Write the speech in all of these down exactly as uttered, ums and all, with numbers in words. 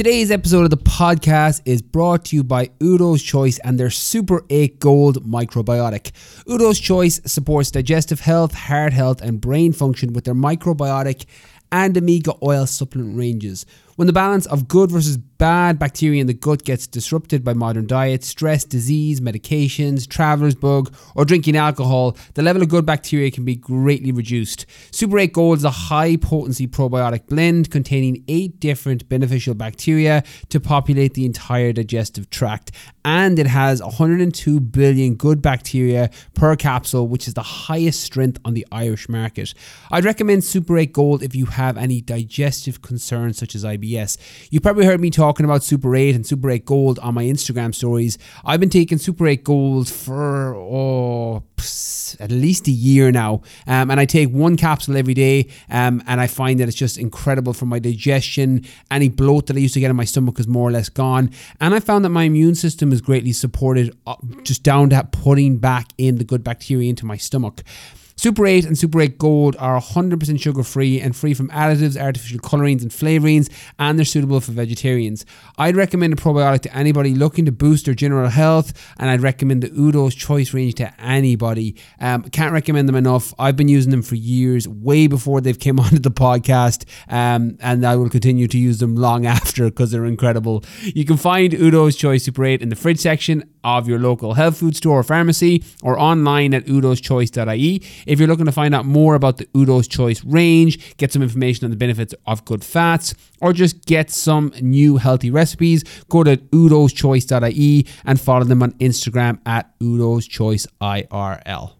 Today's episode of the podcast is brought to you by Udo's Choice and their Super eight Gold Microbiotic. Udo's Choice supports digestive health, heart health and brain function with their microbiotic and omega oil supplement ranges. When the balance of good versus bad bacteria in the gut gets disrupted by modern diet, stress, disease, medications, traveler's bug, or drinking alcohol, the level of good bacteria can be greatly reduced. Super eight Gold is a high-potency probiotic blend containing eight different beneficial bacteria to populate the entire digestive tract. And it has one hundred two billion good bacteria per capsule, which is the highest strength on the Irish market. I'd recommend Super eight Gold if you have any digestive concerns such as I B S. You probably heard me talking about Super eight and Super eight Gold on my Instagram stories. I've been taking Super eight Gold for oh, at least a year now, um, and I take one capsule every day, um, and I find that it's just incredible for my digestion. Any bloat that I used to get in my stomach is more or less gone, and I found that my immune system is greatly supported uh, just down to putting back in the good bacteria into my stomach. Super eight and Super eight Gold are one hundred percent sugar-free and free from additives, artificial colorings and flavorings, and they're suitable for vegetarians. I'd recommend a probiotic to anybody looking to boost their general health, and I'd recommend the Udo's Choice range to anybody. Um, can't recommend them enough. I've been using them for years, way before they've came onto the podcast, um, and I will continue to use them long after because they're incredible. You can find Udo's Choice Super eight in the fridge section of your local health food store or pharmacy, or online at udos choice dot I E. If you're looking to find out more about the Udo's Choice range, get some information on the benefits of good fats, or just get some new healthy recipes, go to udos choice dot I E and follow them on Instagram at udos choice I R L.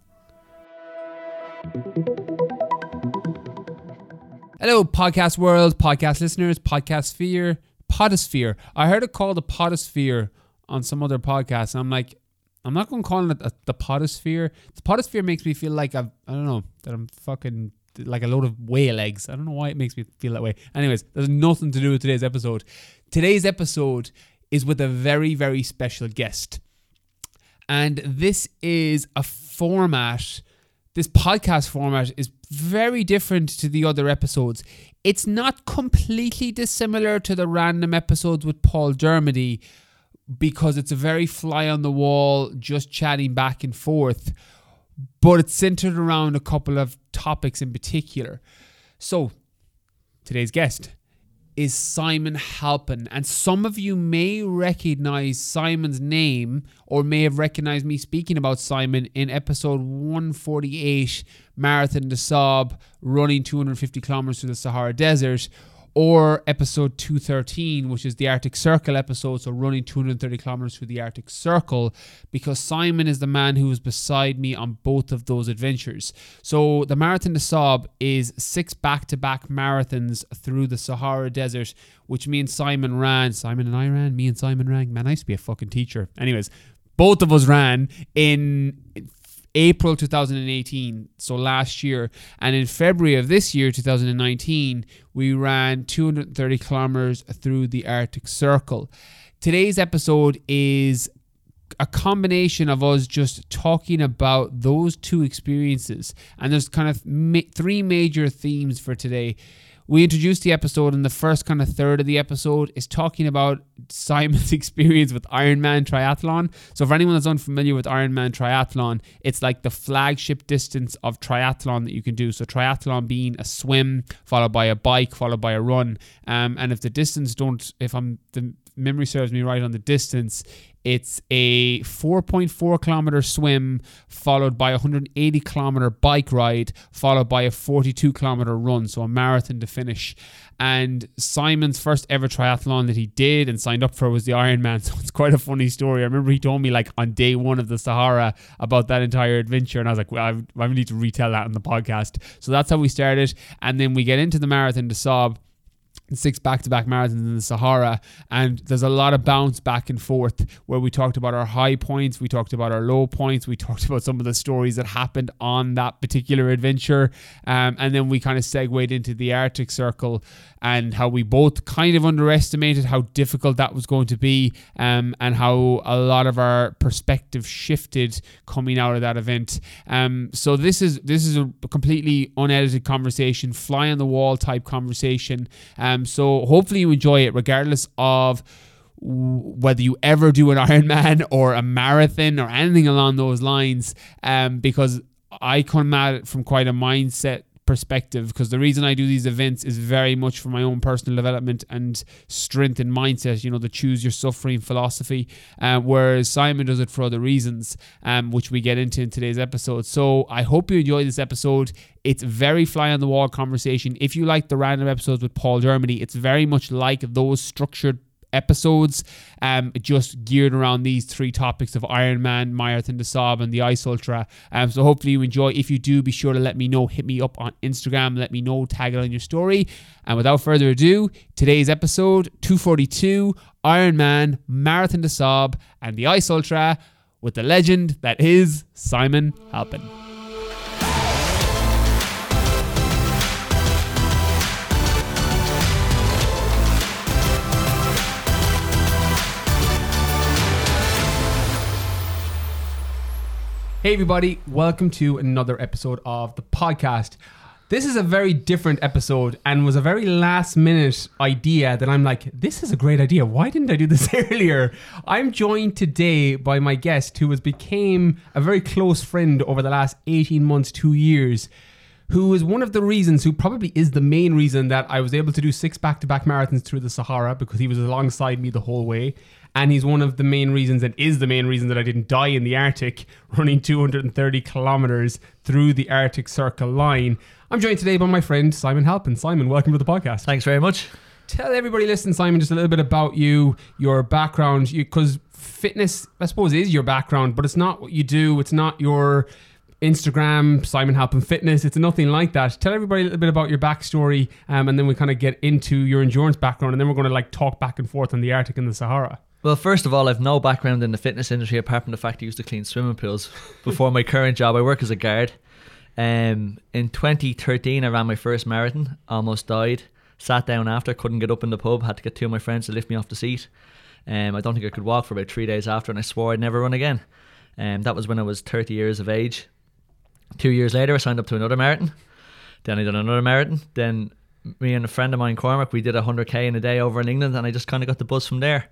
Hello, podcast world, podcast listeners, podcast sphere, podosphere. I heard it called the podosphere on some other podcast, and I'm like, I'm not going to call it a, the podosphere. The podosphere makes me feel like I've, I don't know, that I'm fucking like a load of whale eggs. I don't know why it makes me feel that way. Anyways, there's nothing to do with today's episode. Today's episode is with a very, very special guest. And this is a format, this podcast format is very different to the other episodes. It's not completely dissimilar to the random episodes with Paul Dermody, because it's a very fly on the wall, just chatting back and forth, but it's centered around a couple of topics in particular. So today's guest is Simon Halpin, and some of you may recognize Simon's name or may have recognized me speaking about Simon in episode one forty-eight, Marathon des Sables, running two hundred fifty kilometers through the Sahara Desert, or episode two thirteen, which is the Arctic Circle episode, so running two hundred thirty kilometers through the Arctic Circle, because Simon is the man who was beside me on both of those adventures. So the Marathon des Sables is six back-to-back marathons through the Sahara Desert, which me and Simon ran. Simon and I ran, me and Simon ran. Man, I used to be a fucking teacher. Anyways, both of us ran in April two thousand eighteen, so last year, and in February of this year, two thousand nineteen, we ran two hundred thirty kilometers through the Arctic Circle. Today's episode is a combination of us just talking about those two experiences, and there's kind of ma- three major themes for today. We introduced the episode, and the first kind of third of the episode is talking about Simon's experience with Ironman Triathlon. So for anyone that's unfamiliar with Ironman Triathlon, it's like the flagship distance of triathlon that you can do. So triathlon being a swim, followed by a bike, followed by a run. Um, and if the distance don't, if I'm the memory serves me right on the distance, it's a four point four kilometer swim followed by a one hundred eighty kilometer bike ride followed by a forty-two kilometer run, so a marathon to finish. And Simon's first ever triathlon that he did and signed up for was the Ironman, so it's quite a funny story. I remember he told me like on day one of the Sahara about that entire adventure, and I was like, well, I, I need to retell that on the podcast. So that's how we started, and then we get into the Marathon des Sables, six back-to-back marathons in the Sahara, and there's a lot of bounce back and forth where we talked about our high points, we talked about our low points, we talked about some of the stories that happened on that particular adventure, um, and then we kind of segued into the Arctic Circle and how we both kind of underestimated how difficult that was going to be, um, and how a lot of our perspective shifted coming out of that event. Um, so this is this is a completely unedited conversation, fly on the wall type conversation. Um, Um, so hopefully you enjoy it, regardless of whether you ever do an Ironman or a marathon or anything along those lines, um, because I come at it from quite a mindset perspective, because the reason I do these events is very much for my own personal development and strength and mindset, you know, the choose your suffering philosophy, uh, whereas Simon does it for other reasons, um, which we get into in today's episode. So I hope you enjoy this episode. It's very fly on the wall conversation. If you like the random episodes with Paul Dermody, it's very much like those structured episodes, um, just geared around these three topics of Ironman, Marathon des Sables, and the Ice Ultra. Um, so hopefully you enjoy. If you do, be sure to let me know. Hit me up on Instagram. Let me know. Tag it on your story. And without further ado, today's episode two forty-two, Ironman, Marathon des Sables, and the Ice Ultra, with the legend that is Simon Halpin. Hey everybody, welcome to another episode of the podcast. This is a very different episode and was a very last minute idea that I'm like, this is a great idea. Why didn't I do this earlier? I'm joined today by my guest who has became a very close friend over the last eighteen months, two years, who is one of the reasons, who probably is the main reason that I was able to do six back-to-back marathons through the Sahara, because he was alongside me the whole way. And he's one of the main reasons, and is the main reason, that I didn't die in the Arctic running two hundred thirty kilometers through the Arctic Circle line. I'm joined today by my friend Simon Halpin. Simon, welcome to the podcast. Thanks very much. Tell everybody listening, Simon, just a little bit about you, your background, because fitness, I suppose, is your background, but it's not what you do. It's not your Instagram, Simon Halpin Fitness. It's nothing like that. Tell everybody a little bit about your backstory, um, and then we kind of get into your endurance background, and then we're going to like talk back and forth on the Arctic and the Sahara. Well, first of all, I've no background in the fitness industry apart from the fact I used to clean swimming pools before my current job. I work as a guard. Um, in twenty thirteen, I ran my first marathon, almost died, sat down after, couldn't get up in the pub, had to get two of my friends to lift me off the seat. Um, I don't think I could walk for about three days after, and I swore I'd never run again. Um, that was when I was thirty years of age. Two years later, I signed up to another marathon. Then I did another marathon. Then me and a friend of mine, Cormac, we did one hundred k in a day over in England, and I just kind of got the buzz from there.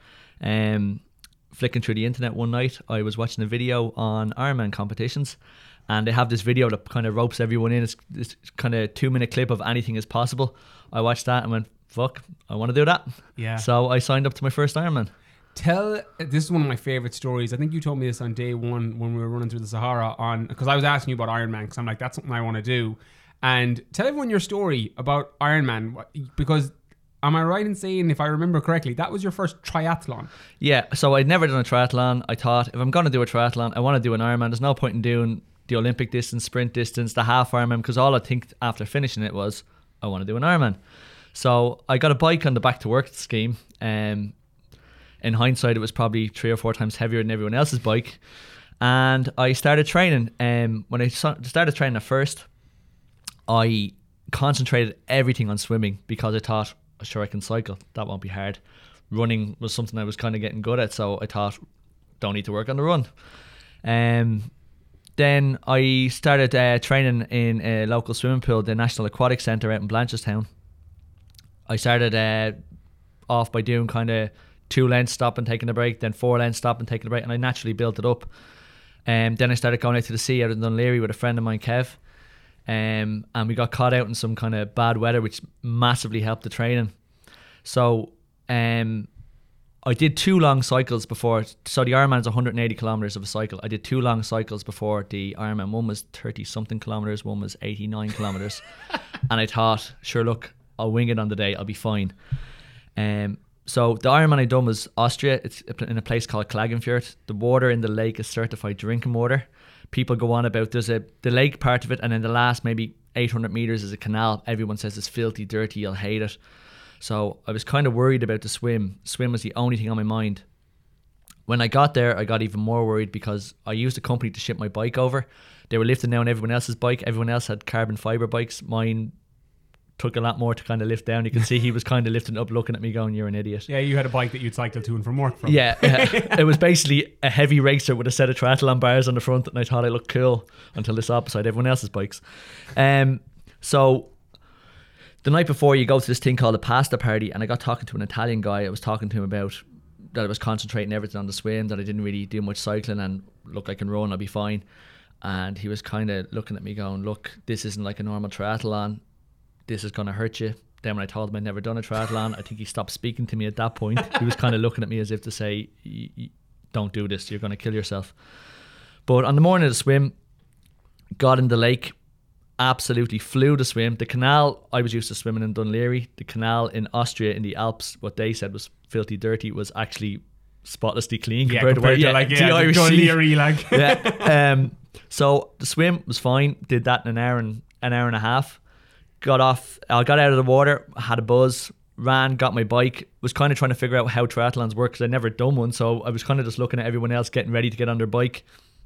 Um, flicking through the internet one night, I was watching a video on Ironman competitions, and they have this video that kind of ropes everyone in. It's this kind of two minute clip of anything is possible. I watched that and went, fuck, I want to do that. Yeah. So I signed up to my first Ironman. Tell, this is one of my favorite stories. I think you told me this on day one when we were running through the Sahara, on because I was asking you about Ironman, because I'm like, that's something I want to do. And tell everyone your story about Ironman, because am I right in saying, if I remember correctly, that was your first triathlon? Yeah, so I'd never done a triathlon. I thought, if I'm going to do a triathlon, I want to do an Ironman. There's no point in doing the Olympic distance, sprint distance, the half Ironman, because all I think after finishing it was, I want to do an Ironman. So I got a bike on the back to work scheme. Um, in hindsight, it was probably three or four times heavier than everyone else's bike. And I started training. Um, when I started training at first, I concentrated everything on swimming, because I thought, sure, I can cycle, that won't be hard. Running was something I was kind of getting good at, so I thought, don't need to work on the run. Um, then I started uh, training in a local swimming pool, the National Aquatic Centre out in Blanchardstown. I started uh, off by doing kind of two lengths, stop and taking a break, then four lengths, stop and taking a break, and I naturally built it up. Um, then I started going out to the sea out in Dunleary with a friend of mine, Kev. Um, and we got caught out in some kind of bad weather, which massively helped the training. So um, I did two long cycles before. So the Ironman is one hundred eighty kilometers of a cycle. I did two long cycles before the Ironman. One was thirty something kilometers, one was eighty-nine kilometers. And I thought, sure, look, I'll wing it on the day, I'll be fine. Um, so the Ironman I done was Austria. It's in a place called Klagenfurt. The water in the lake is certified drinking water. People go on about, there's a the lake part of it, and then the last maybe eight hundred meters is a canal. Everyone says it's filthy, dirty, you'll hate it. So I was kind of worried about the swim. Swim was the only thing on my mind. When I got there, I got even more worried, because I used a company to ship my bike over. They were lifting down everyone else's bike. Everyone else had carbon fiber bikes. Mine took a lot more to kind of lift down. You can see he was kind of lifting up, looking at me going, you're an idiot. Yeah, you had a bike that you'd cycle to and from work from. Yeah, it was basically a heavy racer with a set of triathlon bars on the front, and I thought I looked cool until this opposite everyone else's bikes. Um, so the night before, you go to this thing called a pasta party, and I got talking to an Italian guy. I was talking to him about that I was concentrating everything on the swim, that I didn't really do much cycling, and look, I can run, I'll be fine. And he was kind of looking at me going, look, this isn't like a normal triathlon. This is going to hurt you. Then when I told him I'd never done a triathlon, I think he stopped speaking to me at that point. He was kind of looking at me as if to say, don't do this, you're going to kill yourself. But on the morning of the swim, got in the lake, absolutely flew the swim. The canal, I was used to swimming in Dunleary. The canal in Austria in the Alps, what they said was filthy dirty, was actually spotlessly clean yeah, compared, compared to, to where, like, yeah, yeah, Irish Dunleary, like. yeah. Um, so the swim was fine. Did that in an hour and an hour and a half. Got off. I got out of the water. Had a buzz. Ran. Got my bike. Was kind of trying to figure out how triathlons work because I'd never done one. So I was kind of just looking at everyone else getting ready to get on their bike.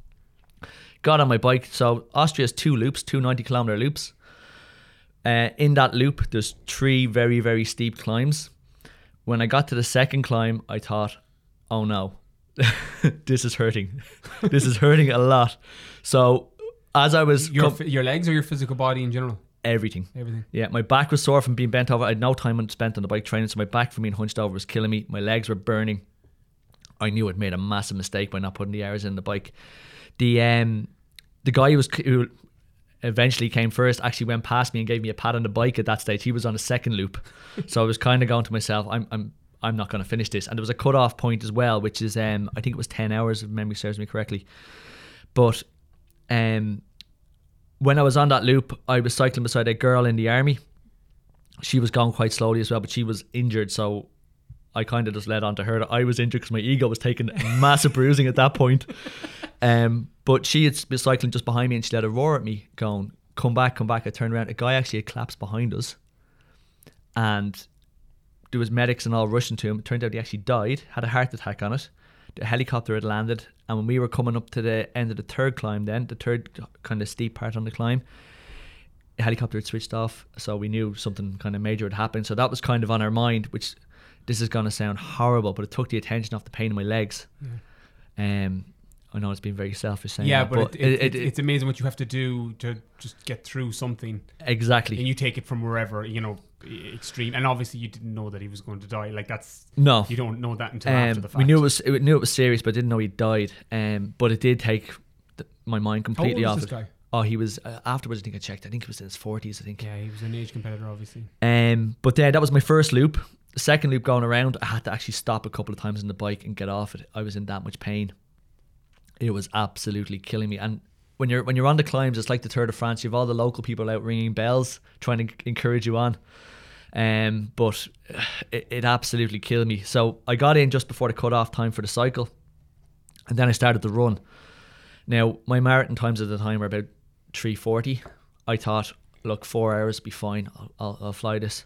Got on my bike. So Austria has two loops, two ninety kilometer loops. Uh, in that loop, there's three very, very steep climbs. When I got to the second climb, I thought, oh no, this is hurting. This is hurting a lot. So as I was... Your, com- your legs or your physical body in general? Everything. Everything. Yeah, my back was sore from being bent over. I had no time spent on the bike training, so my back from being hunched over was killing me. My legs were burning. I knew I'd made a massive mistake by not putting the hours in the bike. The um, the guy who was who eventually came first actually went past me and gave me a pat on the bike at that stage. He was on a second loop, so I was kind of going to myself, I'm I'm I'm not going to finish this. And there was a cut-off point as well, which is um I think it was ten hours if memory serves me correctly. But um. when I was on that loop, I was cycling beside a girl in the army. She was going quite slowly as well, but she was injured, so I kind of just led on to her that I was injured because my ego was taking massive bruising at that point. Um, but she had been cycling just behind me and she let a roar at me going, come back, come back. I turned around. A guy actually had collapsed behind us and there was medics and all rushing to him. It turned out he actually died, had a heart attack on it. The helicopter had landed, and when we were coming up to the end of the third climb then, the third kind of steep part on the climb, the helicopter had switched off, so we knew something kind of major had happened. So that was kind of on our mind, which this is going to sound horrible, but it took the attention off the pain in my legs. Yeah. Um, I know it's been very selfish saying yeah, that, but, but it, it, it, it, it's amazing what you have to do to just get through something. Exactly. And you take it from wherever, you know, extreme. And obviously you didn't know that he was going to die. Like that's... No. You don't know that until um, after the fact. We knew it was we knew it was serious, but didn't know he died. Um, but it did take the, my mind completely How old off was it. this guy? Oh, he was... Uh, afterwards, I think I checked. I think he was in his forties, I think. Yeah, he was an age competitor, obviously. Um, but then that was my first loop. The second loop going around, I had to actually stop a couple of times on the bike and get off it. I was in that much pain. It was absolutely killing me. And when you're when you're on the climbs, it's like the Tour de France. You have all the local people out ringing bells, trying to encourage you on. Um, but it, it absolutely killed me. So I got in just before the cut-off time for the cycle, and then I started the run. Now, my marathon times at the time were about three forty. I thought, look, four hours will be fine. I'll, I'll, I'll fly this.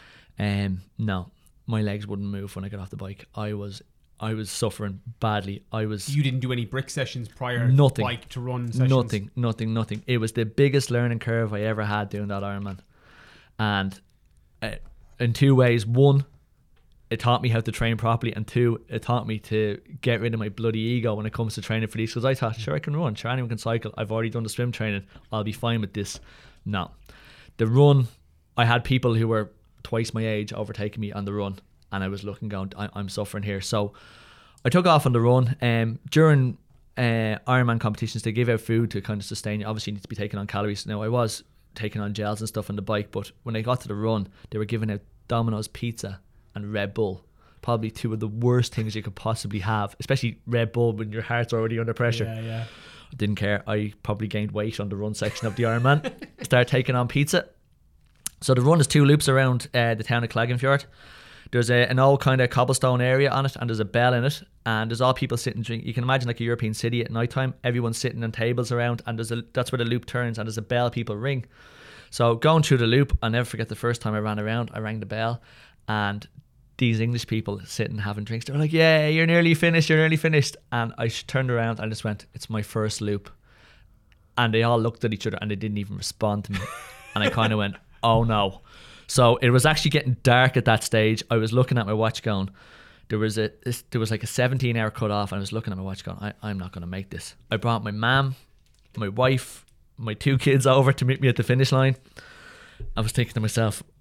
Um, no, my legs wouldn't move when I got off the bike. I was... I was suffering badly. I was... You didn't do any brick sessions prior? Nothing. Bike to run sessions? Nothing, nothing, nothing. It was the biggest learning curve I ever had doing that Ironman. And uh, in two ways. One, it taught me how to train properly. And two, it taught me to get rid of my bloody ego when it comes to training for these. Because I thought, sure, I can run. Sure, anyone can cycle. I've already done the swim training. I'll be fine with this. No. The run, I had people who were twice my age overtaking me on the run. And I was looking, going, I- I'm suffering here. So I took off on the run. Um, during uh, Ironman competitions, they give out food to kind of sustain you. Obviously, you need to be taking on calories. Now, I was taking on gels and stuff on the bike, but when I got to the run, they were giving out Domino's pizza and Red Bull. Probably two of the worst things you could possibly have, especially Red Bull when your heart's already under pressure. Yeah, yeah. I didn't care. I probably gained weight on the run section of the Ironman. Started taking on pizza. So the run is two loops around uh, the town of Klagenfurt. There's a, an old kind of cobblestone area on it, and there's a bell in it, and there's all people sitting drink. You can imagine like a European city at night time. Everyone's sitting on tables around, and there's a that's where the loop turns, and there's a bell people ring. So going through the loop, I'll never forget the first time I ran around. I rang the bell, and these English people sitting having drinks. They were like, "Yeah, you're nearly finished. You're nearly finished." And I turned around and just went, "It's my first loop," and they all looked at each other and they didn't even respond to me, and I kind of went, "Oh no." So it was actually getting dark at that stage. I was looking at my watch going, there was a this, there was like a seventeen hour cut off, and I was looking at my watch going, I, I'm not going to make this. I brought my mum, my wife, my two kids over to meet me at the finish line. I was thinking to myself,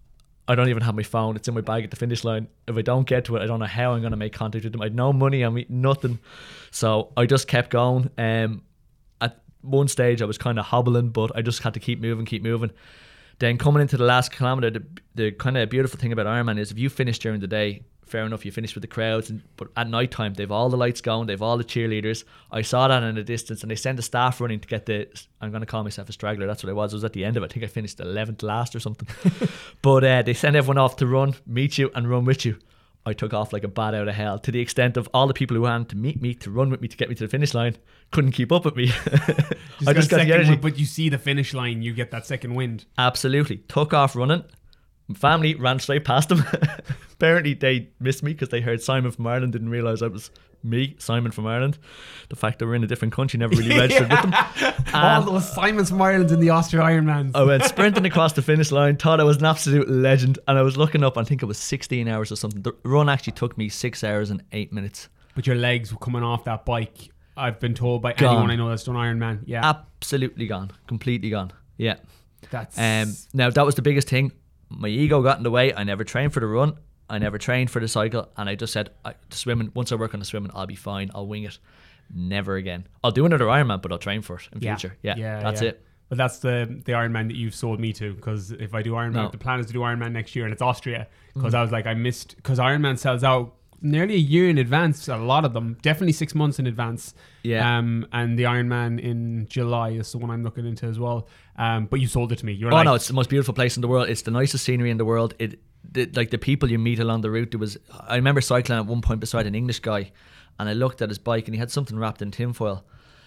I don't even have my phone. It's in my bag at the finish line. If I don't get to it, I don't know how I'm going to make contact with them. I had no money on me, nothing. So I just kept going. Um, at one stage, I was kind of hobbling, but I just had to keep moving, keep moving. Then coming into the last kilometre, the, the kind of beautiful thing about Ironman is if you finish during the day, fair enough, you finish with the crowds, and, but at night time they've all the lights going, they've all the cheerleaders. I saw that in the distance, and they send the staff running to get the, I'm going to call myself a straggler, that's what I was I was at the end of it. I think I finished eleventh last or something. But uh, they send everyone off to run, meet you and run with you. I took off like a bat out of hell, to the extent of all the people who wanted to meet me, to run with me, to get me to the finish line, couldn't keep up with me. just I just got the energy. Wind, but you see the finish line, you get that second wind. Absolutely. Took off running. My family ran straight past them. Apparently they missed me because they heard Simon from Ireland, didn't realise I was me, Simon from Ireland. The fact that we're in a different country, never really registered with them. All those Simons from Ireland in the Austria Ironmans. I went sprinting across the finish line, thought I was an absolute legend, and I was looking up, I think it was sixteen hours or something. The run actually took me six hours and eight minutes. But your legs were coming off that bike, I've been told by gone. anyone I know that's done Ironman. Yeah, absolutely gone, completely gone. Yeah, that's um. Now that was the biggest thing. My ego got in the way. I never trained for the run. I never trained for the cycle, and I just said, I, the swimming. Once I work on the swimming, I'll be fine. I'll wing it. Never again. I'll do another Ironman, but I'll train for it in yeah. future. Yeah, yeah that's yeah. it. But that's the the Ironman that you've sold me to, because if I do Ironman, No. the plan is to do Ironman next year, and it's Austria, because mm. I was like, I missed, because Ironman sells out nearly a year in advance, a lot of them, definitely six months in advance. Yeah. Um, and the Ironman in July is the one I'm looking into as well. Um, but you sold it to me. You're oh like, no, it's the most beautiful place in the world. It's the nicest scenery in the world. It, the, like the people you meet along the route. There was, I remember cycling at one point beside an English guy, and I looked at his bike, and he had something wrapped in tinfoil,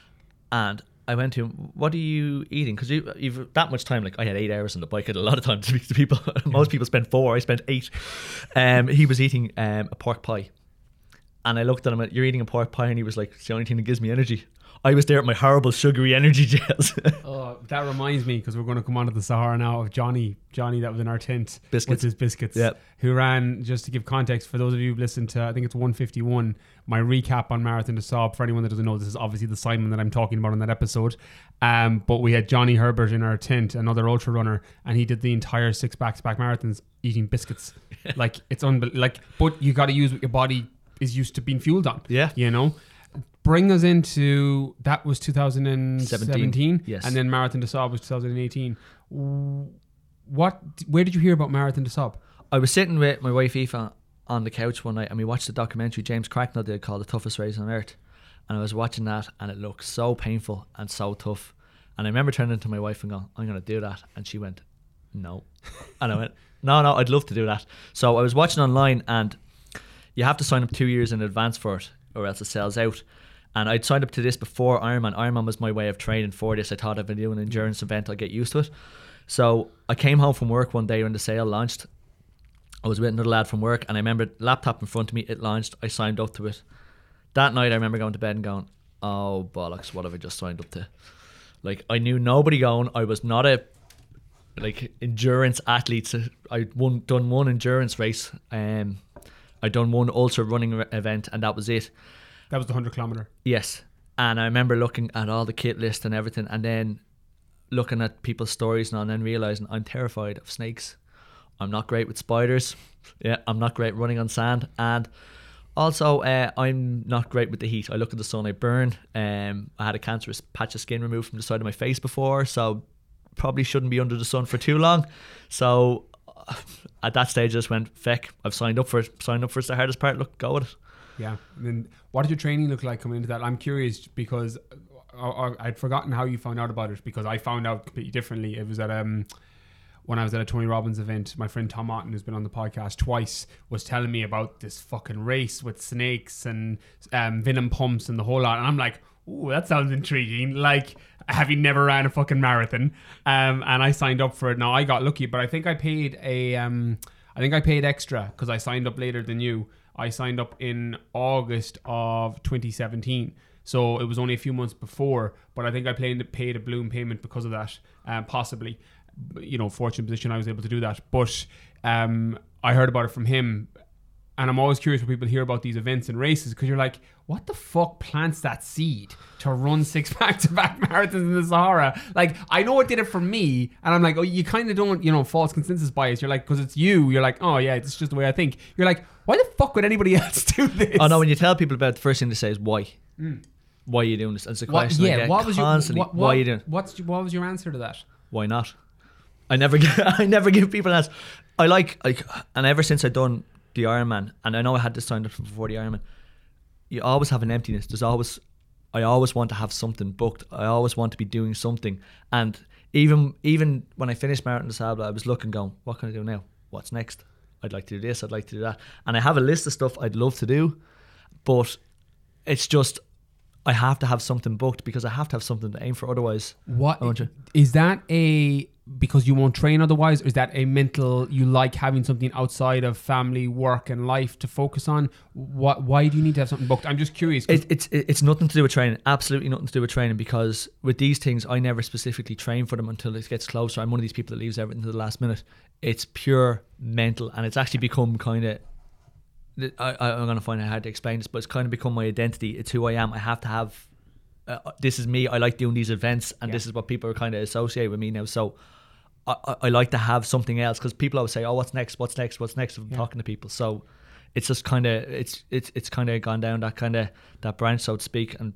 and I went to him, what are you eating? Because you, you've that much time. Like I had eight hours on the bike. I had a lot of time to speak to people. Most people spend four. I spent eight. Um, he was eating um, a pork pie. And I looked at him and you're eating a pork pie, and he was like, it's the only thing that gives me energy. I was there at my horrible sugary energy gels. Oh, that reminds me, because we're going to come on to the Sahara now, of Johnny, Johnny that was in our tent biscuits. with his biscuits, yep. who ran, just to give context for those of you who've listened to, I think it's one fifty-one, my recap on Marathon des Sables. For anyone that doesn't know, this is obviously the Simon that I'm talking about in that episode. Um, but we had Johnny Herbert in our tent, another ultra runner, and he did the entire six back-to-back marathons eating biscuits. Like, it's unbelievable. Like, but you got to use what your body is used to being fueled on. Yeah. You know? Bring us into, that was two thousand seventeen, yes. And then Marathon des Sables was two thousand eighteen. What? Where did you hear about Marathon des Sables? I was sitting with my wife Aoife on the couch one night, and we watched the documentary James Cracknell did called The Toughest Race on Earth, and I was watching that, and it looked so painful and so tough, and I remember turning to my wife and going, I'm going to do that, and she went, no. And I went, no, no, I'd love to do that. So I was watching online, and you have to sign up two years in advance for it, or else it sells out. And I'd signed up to this before Ironman. Ironman was my way of training for this. I thought if I do an endurance event, I'll get used to it. So I came home from work one day when the sale launched. I was with another lad from work, and I remember laptop in front of me, it launched. I signed up to it. That night I remember going to bed and going, oh bollocks, what have I just signed up to? Like, I knew nobody going. I was not a like endurance athlete. I'd won, done one endurance race. Um, I'd done one ultra running event, and that was it. That was the one hundred kilometre. Yes. And I remember looking at all the kit list and everything, and then looking at people's stories, and then realising I'm terrified of snakes. I'm not great with spiders. Yeah, I'm not great running on sand. And also, uh, I'm not great with the heat. I look at the sun, I burn. Um, I had a cancerous patch of skin removed from the side of my face before, so probably shouldn't be under the sun for too long. So at that stage, I just went, feck, I've signed up for it. Signed up for it's the hardest part. Look, go with it. Yeah. And then what did your training look like coming into that? I'm curious because I, I, I'd forgotten how you found out about it, because I found out completely differently. It was at um when I was at a Tony Robbins event. My friend Tom Otten, who's been on the podcast twice, was telling me about this fucking race with snakes and um, venom pumps and the whole lot. And I'm like, ooh, that sounds intriguing. Like, having never ran a fucking marathon. Um, and I signed up for it. Now, I got lucky, but I think I paid a, um, I think I paid extra because I signed up later than you. I signed up in August of twenty seventeen. So it was only a few months before, but I think I paid, paid a balloon payment because of that, um, possibly. You know, fortunate position I was able to do that. But um, I heard about it from him, And I'm always curious when people hear about these events and races, because you're like, what the fuck plants that seed to run six back-to-back marathons in the Sahara? Like, I know it did it for me, and I'm like, oh, you kind of don't, you know, false consensus bias. You're like, because it's you, you're like, oh yeah, it's just the way I think. You're like, why the fuck would anybody else do this? Oh no, when you tell people about it, the first thing they say is why. Mm. Why are you doing this? And it's a question what, yeah, I get what was constantly. Your, what, what, why are you doing it? What's, what was your answer to that? Why not? I never give, I never give people an answer. I like, like, and ever since I've done the Ironman, and I know I had this signed up before the Ironman, you always have an emptiness. There's always, I always want to have something booked. I always want to be doing something. And even even when I finished Marathon des Sables, I was looking, going, what can I do now? What's next? I'd like to do this. I'd like to do that. And I have a list of stuff I'd love to do, but it's just, I have to have something booked because I have to have something to aim for. Otherwise, what is that a because you won't train otherwise, or is that a mental, you like having something outside of family, work and life to focus on? What, why do you need to have something booked? I'm just curious. It, it's it's nothing to do with training. Absolutely nothing to do with training, because with these things, I never specifically train for them until it gets closer. I'm one of these people that leaves everything to the last minute. It's pure mental, and it's actually become kind of, I, I'm going to find it hard to explain this, but it's kind of become my identity. It's who I am. I have to have, uh, this is me. I like doing these events, and yeah. this is what people are kind of associate with me now. So I, I like to have something else, because people always say, oh, what's next, what's next, what's next, if I'm yeah. talking to people. So it's just kind of, it's it's it's kind of gone down that kind of, that branch, so to speak, and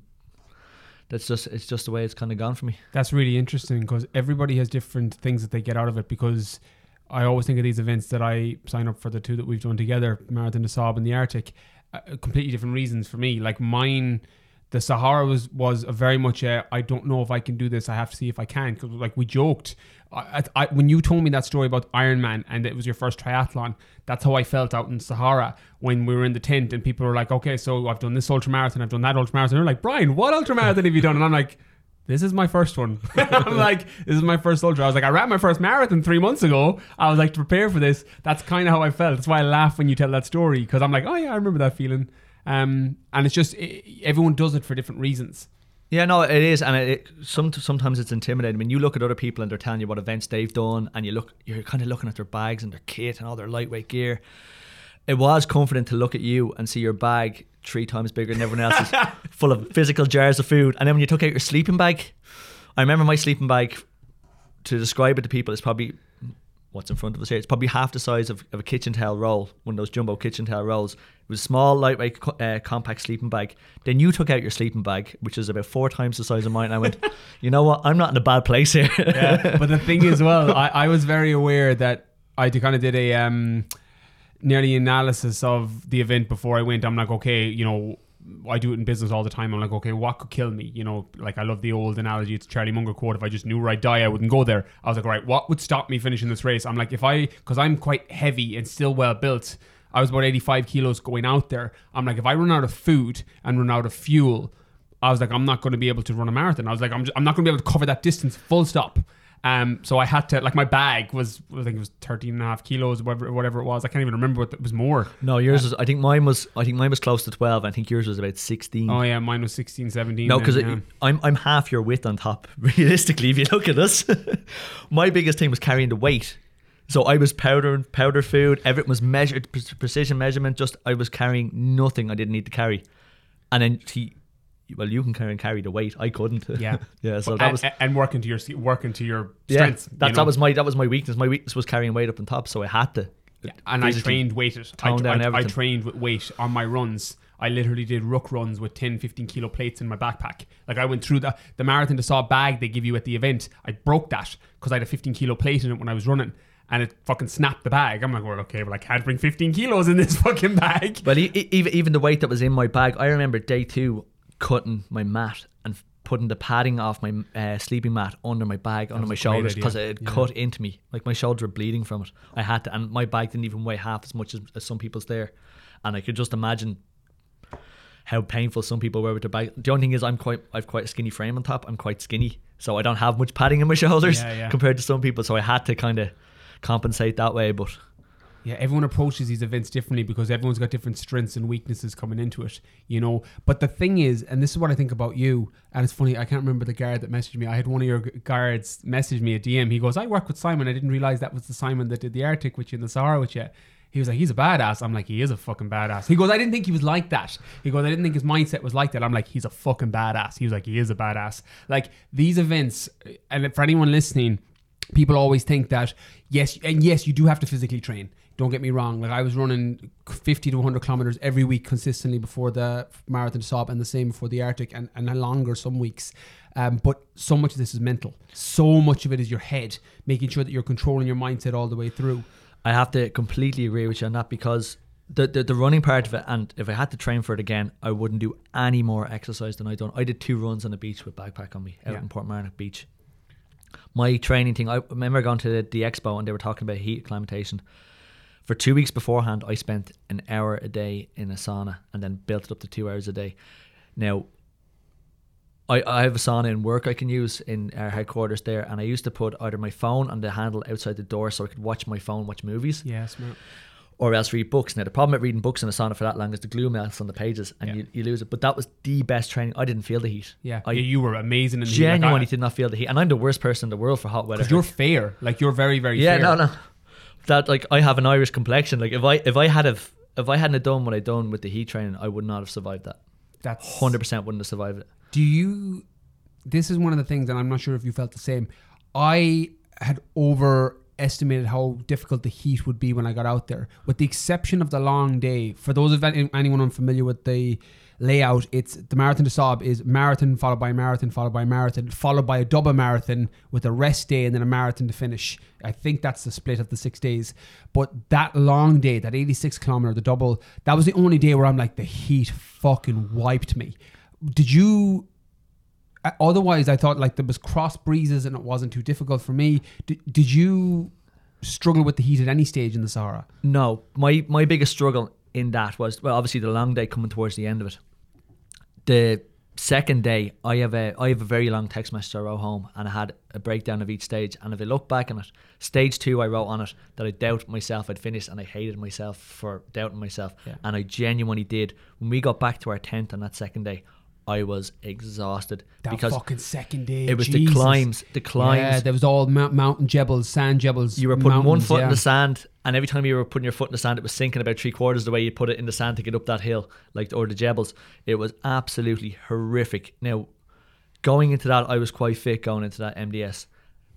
that's just, it's just the way it's kind of gone for me. That's really interesting, because everybody has different things that they get out of it, because I always think of these events that I sign up for, the two that we've done together, Marathon des Sables and the Arctic, uh, completely different reasons for me. Like mine, the Sahara was was a very much a, I don't know if I can do this, I have to see if I can. Because like we joked, I, I, when you told me that story about Ironman and it was your first triathlon, that's how I felt out in Sahara when we were in the tent and people were like, okay, so I've done this ultramarathon, I've done that ultramarathon. They're like, Brian, what ultramarathon have you done? And I'm like, this is my first one. I'm like, this is my first ultra. I was like, I ran my first marathon three months ago. I was like, to prepare for this. That's kind of how I felt. That's why I laugh when you tell that story, because I'm like, oh yeah, I remember that feeling. Um, and it's just, it, everyone does it for different reasons. Yeah, no, it is, and it, it some, sometimes it's intimidating when you look at other people and they're telling you what events they've done, and you look, you're kind of looking at their bags and their kit and all their lightweight gear. It was comforting to look at you and see your bag three times bigger than everyone else's, full of physical jars of food. And then when you took out your sleeping bag, I remember my sleeping bag, to describe it to people, is probably what's in front of us here. It's probably half the size of, of a kitchen towel roll, one of those jumbo kitchen towel rolls. It was a small, lightweight, uh, compact sleeping bag. Then you took out your sleeping bag, which is about four times the size of mine. And I went, you know what? I'm not in a bad place here. Yeah, but the thing is, well, I, I was very aware that I kind of did a um, nearly analysis of the event before I went. I'm like, okay, you know, I do it in business all the time. I'm like, okay, what could kill me? You know, like I love the old analogy. It's a Charlie Munger quote. If I just knew where I'd die, I wouldn't go there. I was like, all right, what would stop me finishing this race? I'm like, if I, because I'm quite heavy and still well built. I was about eighty-five kilos going out there. I'm like, if I run out of food and run out of fuel, I was like, I'm not going to be able to run a marathon. I was like, I'm, just, I'm not going to be able to cover that distance full stop. Um, so I had to, like, my bag was, I think it was thirteen and a half kilos, whatever, whatever it was. I can't even remember what it was more. No, yours was, I think mine was, I think mine was close to twelve. I think yours was about sixteen. Oh yeah, mine was sixteen, seventeen. No, because yeah. I'm, I'm half your width on top. Realistically, if you look at us, my biggest thing was carrying the weight. So I was powder, powder food. Everything was measured, precision measurement. Just, I was carrying nothing I didn't need to carry. And then he, well, you can carry and carry the weight. I couldn't. Yeah, yeah. So but, that and, was and working to your working to your strengths. Yeah, that, you know? that was my that was my weakness. My weakness was carrying weight up on top, so I had to. Yeah, and I trained weighted. I, I, I trained with weight on my runs. I literally did ruck runs with ten, fifteen kilo plates in my backpack. Like I went through the the Marathon des Sables bag they give you at the event. I broke that because I had a fifteen kilo plate in it when I was running. And it fucking snapped the bag. I'm like, well, okay, well, I can't bring fifteen kilos in this fucking bag. Well, even even the weight that was in my bag, I remember day two cutting my mat and putting the padding off my uh, sleeping mat under my bag, that under my shoulders, because it had yeah. cut into me. Like my shoulders were bleeding from it. I had to, and my bag didn't even weigh half as much as, as some people's there. And I could just imagine how painful some people were with their bag. The only thing is, I'm quite, I've quite a skinny frame on top. I'm quite skinny, so I don't have much padding in my shoulders yeah, yeah. compared to some people. So I had to kind of compensate that way. But yeah, everyone approaches these events differently because everyone's got different strengths and weaknesses coming into it, you know. But the thing is, and this is what I think about you, and it's funny, I can't remember the guard that messaged me. I had one of your guards message me a D M. He goes, I work with Simon. I didn't realize that was the Simon that did the Arctic with you in the Sahara with you. He was like, he's a badass. I'm like, he is a fucking badass. He goes, I didn't think he was like that. He goes, I didn't think his mindset was like that. I'm like, he's a fucking badass. He was like, he is a badass. Like these events, and for anyone listening, people always think that, yes, and yes, you do have to physically train. Don't get me wrong. Like I was running fifty to one hundred kilometers every week consistently before the Marathon des Sables, and the same before the Arctic, and, and longer some weeks. Um, but so much of this is mental. So much of it is your head, making sure that you're controlling your mindset all the way through. I have to completely agree with you on that, because the, the the running part of it, and if I had to train for it again, I wouldn't do any more exercise than I done. I did two runs on the beach with backpack on me out Yeah. in Portmarnock Beach. My training thing, I remember going to the, the expo and they were talking about heat acclimatation. For two weeks beforehand, I spent an hour a day in a sauna and then built it up to two hours a day. Now, I, I have a sauna in work I can use in our headquarters there, and I used to put either my phone on the handle outside the door so I could watch my phone, watch movies, Yeah, smart. or else read books. Now, the problem with reading books in a sauna for that long is the glue melts on the pages and Yeah. you, you lose it. But that was the best training. I didn't feel the heat. Yeah, I yeah, you were amazing. In the genuinely like, did not feel the heat. And I'm the worst person in the world for hot weather. because you're fair. Like you're very, very yeah, fair. no, no. That like I have an Irish complexion. Like if I if I had have if I hadn't have done what I done with the heat training, I would not have survived that. That's one hundred percent wouldn't have survived it. Do you? This is one of the things, and I'm not sure if you felt the same. I had overestimated how difficult the heat would be when I got out there, with the exception of the long day. For those of any, anyone unfamiliar with the layout, it's the Marathon des Sables is marathon followed by marathon followed by marathon followed by a double marathon with a rest day and then a marathon to finish. I think that's the split of the six days. But that long day, that eighty-six kilometer, the double, that was the only day where I'm like, the heat fucking wiped me. Did you? Otherwise, I thought like there was cross breezes and it wasn't too difficult for me. Did, did you struggle with the heat at any stage in the Sahara? No, my my biggest struggle in that was, well, obviously the long day coming towards the end of it. The second day, I have a I have a very long text message I wrote home, and I had a breakdown of each stage. And if I look back on it, stage two, I wrote on it that I doubted myself I'd finished, and I hated myself for doubting myself. Yeah. And I genuinely did. When we got back to our tent on that second day, I was exhausted That because fucking second day. it was Jesus. the climbs, the climbs. Yeah, there was all mount, mountain jebbles, sand jebbles. You were putting one mountains, foot yeah. in the sand, and every time you were putting your foot in the sand, it was sinking about three quarters the way you put it in the sand to get up that hill, like or the jebbles. It was absolutely horrific. Now, going into that, I was quite fit going into that M D S.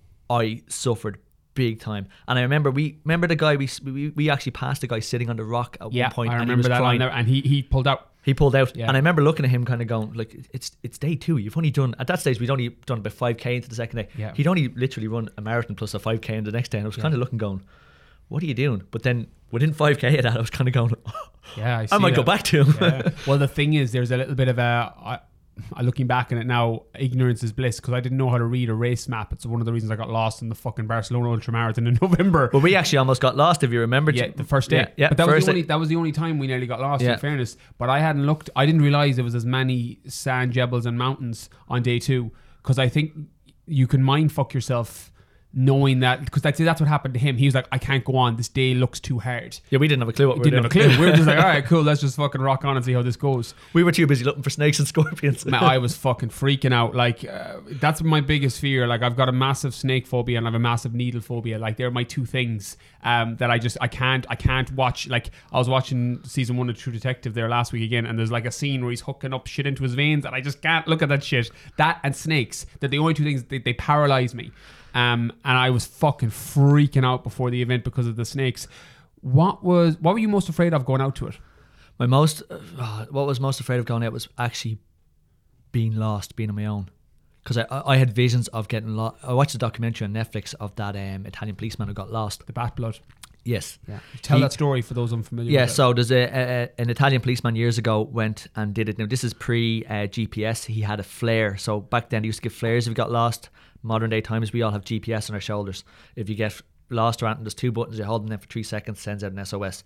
I suffered big time, and I remember we remember the guy we we, we actually passed the guy sitting on the rock at Yeah, one point, I and he remember was that. on crying. there, and he he pulled out. He pulled out, Yeah. and I remember looking at him, kind of going, like, it's it's day two. You've only done at that stage. We'd only done about five k into the second day. Yeah. He'd only literally run a marathon plus a five k in the next day, and I was Yeah. kind of looking, going, what are you doing? But then within five k of that, I was kind of going, Yeah, I, I see might that. go back to him. Yeah. Well, the thing is, there's a little bit of a. I, I looking back on it now, ignorance is bliss, because I didn't know how to read a race map. It's one of the reasons I got lost in the fucking Barcelona ultramarathon in November. But we actually almost got lost, if you remember. Yeah, the first day. Yeah, yeah but that was first the only day. that was the only time we nearly got lost. Yeah. In fairness, but I hadn't looked. I didn't realize there was as many sand jebbles and mountains on day two, because I think you can mind fuck yourself knowing that, because that's that's what happened to him. He was like, I can't go on. This day looks too hard. Yeah, we didn't have a clue what We we were didn't doing. have a clue. We were just like, all right, cool. Let's just fucking rock on and see how this goes. We were too busy looking for snakes and scorpions. Man, I was fucking freaking out. Like, uh, that's my biggest fear. Like, I've got a massive snake phobia and I have a massive needle phobia. Like, they're my two things um, that I just, I can't, I can't watch. Like, I was watching season one of True Detective there last week again, and there's like a scene where he's hooking up shit into his veins, and I just can't look at that shit. That and snakes. They're the only two things, they, they paralyze me. Um, and I was fucking freaking out before the event because of the snakes. What was, what were you most afraid of going out to it? My most, uh, what was most afraid of going out was actually being lost, being on my own. Because I, I had visions of getting lost. I watched a documentary on Netflix of that um, Italian policeman who got lost. The bat blood. Yes. Yeah. Tell He- that story for those unfamiliar Yeah, with it. so there's a, a an Italian policeman years ago went and did it. Now this is pre uh, G P S. He had a flare. So back then they used to give flares if you got lost. Modern day times we all have G P S on our shoulders. If you get lost or anything, there's two buttons. You hold them for three seconds, sends out an S O S.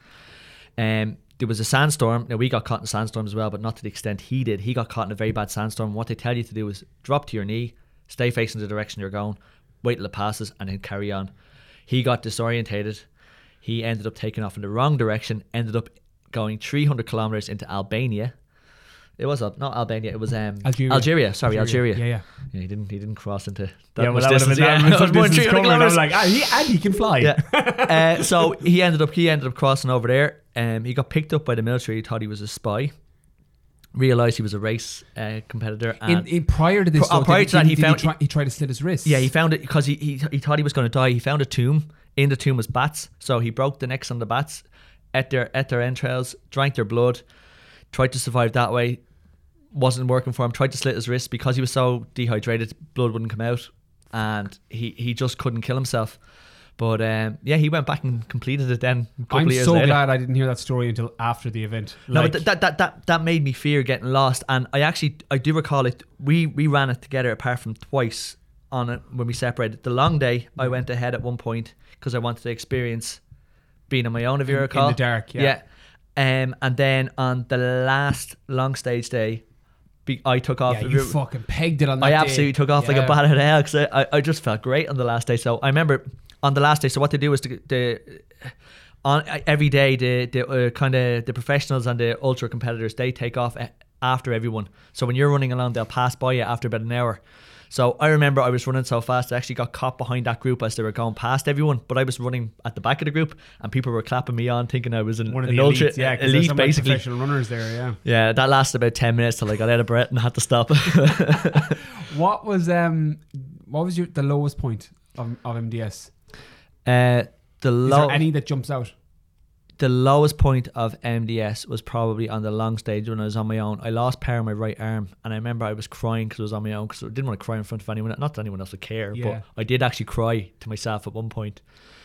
Um, there was a sandstorm. Now we got caught in a sandstorm as well, but not to the extent he did. He got caught in a very bad sandstorm. What they tell you to do is drop to your knee, stay facing the direction you're going, wait till it passes, and then carry on. He got disorientated. He ended up taking off in the wrong direction, ended up going three hundred kilometers into Albania. It was Al- not Albania. It was um, Algeria. Algeria. Sorry, Algeria. Yeah, yeah. Yeah, he didn't. He didn't cross into that Yeah, well, much that would have distance. been Yeah, that it was much more than distance three hundred covered. I was kilometers. like, ah, he, and he can fly. Yeah. uh, so he ended up. He ended up crossing over there. Um, he got picked up by the military. He thought he was a spy. Realized he was a race uh, competitor. And In, in prior to this, Pro- though, prior did, to that, did- he did found- try, he tried to slit his wrist. yeah, he found it because he, he he thought he was going to die. He found a tomb. In the tomb was bats. So he broke the necks on the bats, ate their ate their entrails, drank their blood, tried to survive that way. Wasn't working for him. Tried to slit his wrist because he was so dehydrated, blood wouldn't come out, and he, he just couldn't kill himself. But um, yeah, he went back and completed it then. A couple I'm of years so later. glad I didn't hear that story until after the event. No, Like, but th- that, that that that made me fear getting lost, and I actually I do recall it. We we ran it together apart from twice on it when we separated. The long day, I went ahead at one point because I wanted to experience being on my own. If you In- in recall, the dark, yeah. yeah. Um, and then on the last long stage day, be, I took off. yeah, you fucking pegged it on that I day. absolutely took off like Yeah. a bat out of hell because I, I, I just felt great on the last day. So I remember on the last day. So what they do is the, the on every day the the uh, kind of the professionals and the ultra competitors, they take off a- after everyone. So when you're running along, they'll pass by you after about an hour. So I remember I was running so fast, I actually got caught behind that group as they were going past everyone. But I was running at the back of the group, and people were clapping me on, thinking I was an, One of an the ultra elites, yeah, 'cause there's elite, some, like, basically. professional runners there, yeah. Yeah, that lasted about ten minutes till I got out of breath and had to stop. What was um, what was your the lowest point of, of M D S? uh, the Is low. there any that jumps out? The lowest point of M D S was probably on the long stage when I was on my own. I lost power in my right arm, and I remember I was crying because I was on my own because I didn't want to cry in front of anyone. Not that anyone else would care, Yeah. but I did actually cry to myself at one point,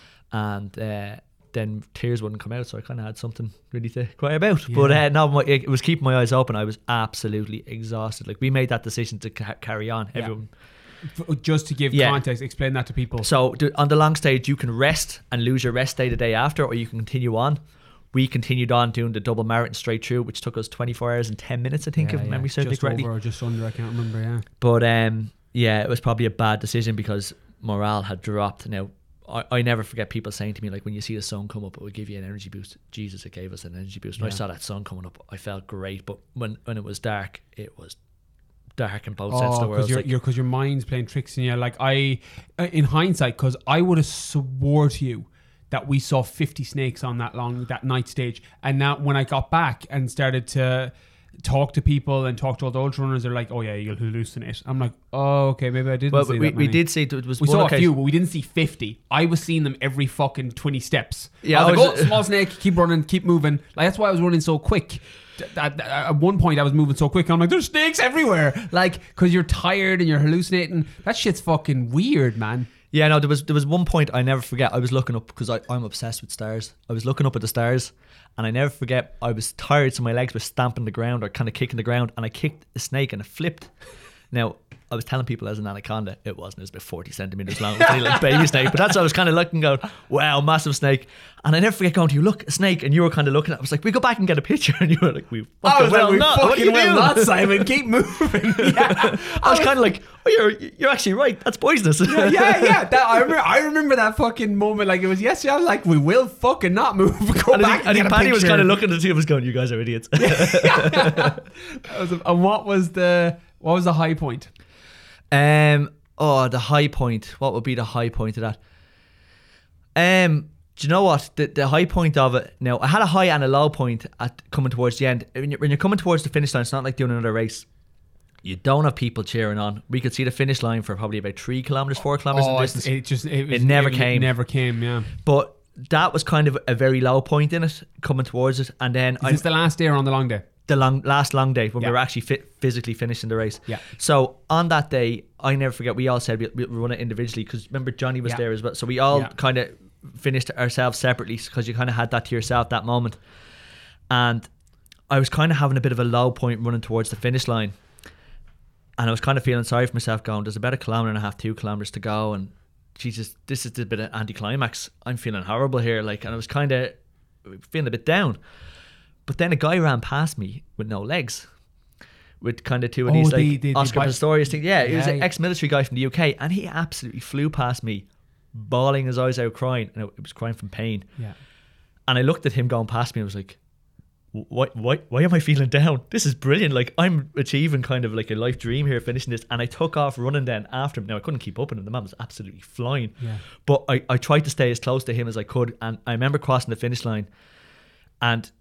and uh, then tears wouldn't come out, so I kind of had something really to cry about. Yeah. But uh, no, my, it was keeping my eyes open. I was absolutely exhausted. Like, we made that decision to ca- carry on. Yeah. Everyone. F- Just to give Yeah. context, explain that to people. So the, on the long stage, you can rest and lose your rest day the day after, or you can continue on. We continued on doing the double marathon straight through, which took us twenty-four hours and ten minutes, I think, Yeah, if yeah. memory serves me just correctly. over or just under, I can't remember, yeah. But um, yeah, it was probably a bad decision because morale had dropped. Now, I, I never forget people saying to me, like, when you see the sun come up, it will give you an energy boost. Jesus, it gave us an energy boost. When I Yeah. saw that sun coming up, I felt great. But when, when it was dark, it was dark in both sides of Oh, the world. because your, Like, your, 'cause your mind's playing tricks on you. Like, I, in hindsight, because I would have swore to you that we saw fifty snakes on that long, that night stage. And now when I got back and started to talk to people and talk to all the ultra runners, they're like, oh yeah, you'll hallucinate. I'm like, oh, okay, maybe I didn't well, see we, that we many. did see, it was We one saw a occasion- few, but we didn't see fifty. I was seeing them every fucking twenty steps. Yeah, I was I like, was- oh, small snake, keep running, keep moving. Like, that's why I was running so quick. Th- At, at- at one point, I was moving so quick. I'm like, there's snakes everywhere. Like, because you're tired and you're hallucinating. That shit's fucking weird, man. Yeah, no, there was there was one point I never forget. I was looking up because I'm obsessed with stars. I was looking up at the stars, and I never forget. I was tired, so my legs were stamping the ground or kind of kicking the ground, and I kicked a snake and it flipped. Now, I was telling people as an anaconda, it wasn't. It was about forty centimeters long. It was really like baby snake, but that's what I was kind of looking, going, wow, massive snake. And I never forget going to you, look, a snake, and you were kind of looking at. I was like, we go back and get a picture, and you were like, we fucking I was well like, we not. What are fucking you well doing? not, Simon. Keep moving. Yeah. I was kind of like, oh, you're you're actually right. That's poisonous. yeah, yeah, yeah. That, I remember. I remember that fucking moment. Like, it was yesterday. I was like, we will fucking not move. Go And I back think, I think and get a Paddy was picture. kind of looking at the two of us, going, you guys are idiots. That was a- and what was the what was the high point? Um. Oh, the high point. What would be the high point of that? Um. Do you know what the the high point of it? Now, I had a high and a low point at coming towards the end. When you're, when you're coming towards the finish line, it's not like doing another race. You don't have people cheering on. We could see the finish line for probably about three kilometers, four kilometers in Oh, distance. it, it just it, was, It never it came. Never came. Yeah. But that was kind of a very low point in it, coming towards it. And then Is I, this the last day or on the long day? the long last long day when Yeah. we were actually fit, physically finishing the race. Yeah. So on that day, I never forget. We all said we we run it individually because remember Johnny was Yeah. there as well. So we all Yeah. kind of finished ourselves separately because you kind of had that to yourself that moment. And I was kind of having a bit of a low point running towards the finish line, and I was kind of feeling sorry for myself. Going, there's about a kilometer and a half, two kilometers to go, and Jesus, this is a bit of anticlimax. I'm feeling horrible here, like, and I was kind of feeling a bit down. But then a guy ran past me with no legs, with kind of two of Oh, these like the- the- the Oscar bike- Pistorius thing. Yeah, he was Yeah, an yeah. ex-military guy from the U K, and he absolutely flew past me, bawling his eyes out, crying, and it was crying from pain. Yeah. And I looked at him going past me, and I was like, why, why, why am I feeling down? This is brilliant. Like, I'm achieving kind of like a life dream here, finishing this. And I took off running then after him. Now, I couldn't keep up with him. The man was absolutely flying. Yeah. But I, I tried to stay as close to him as I could. And I remember crossing the finish line. And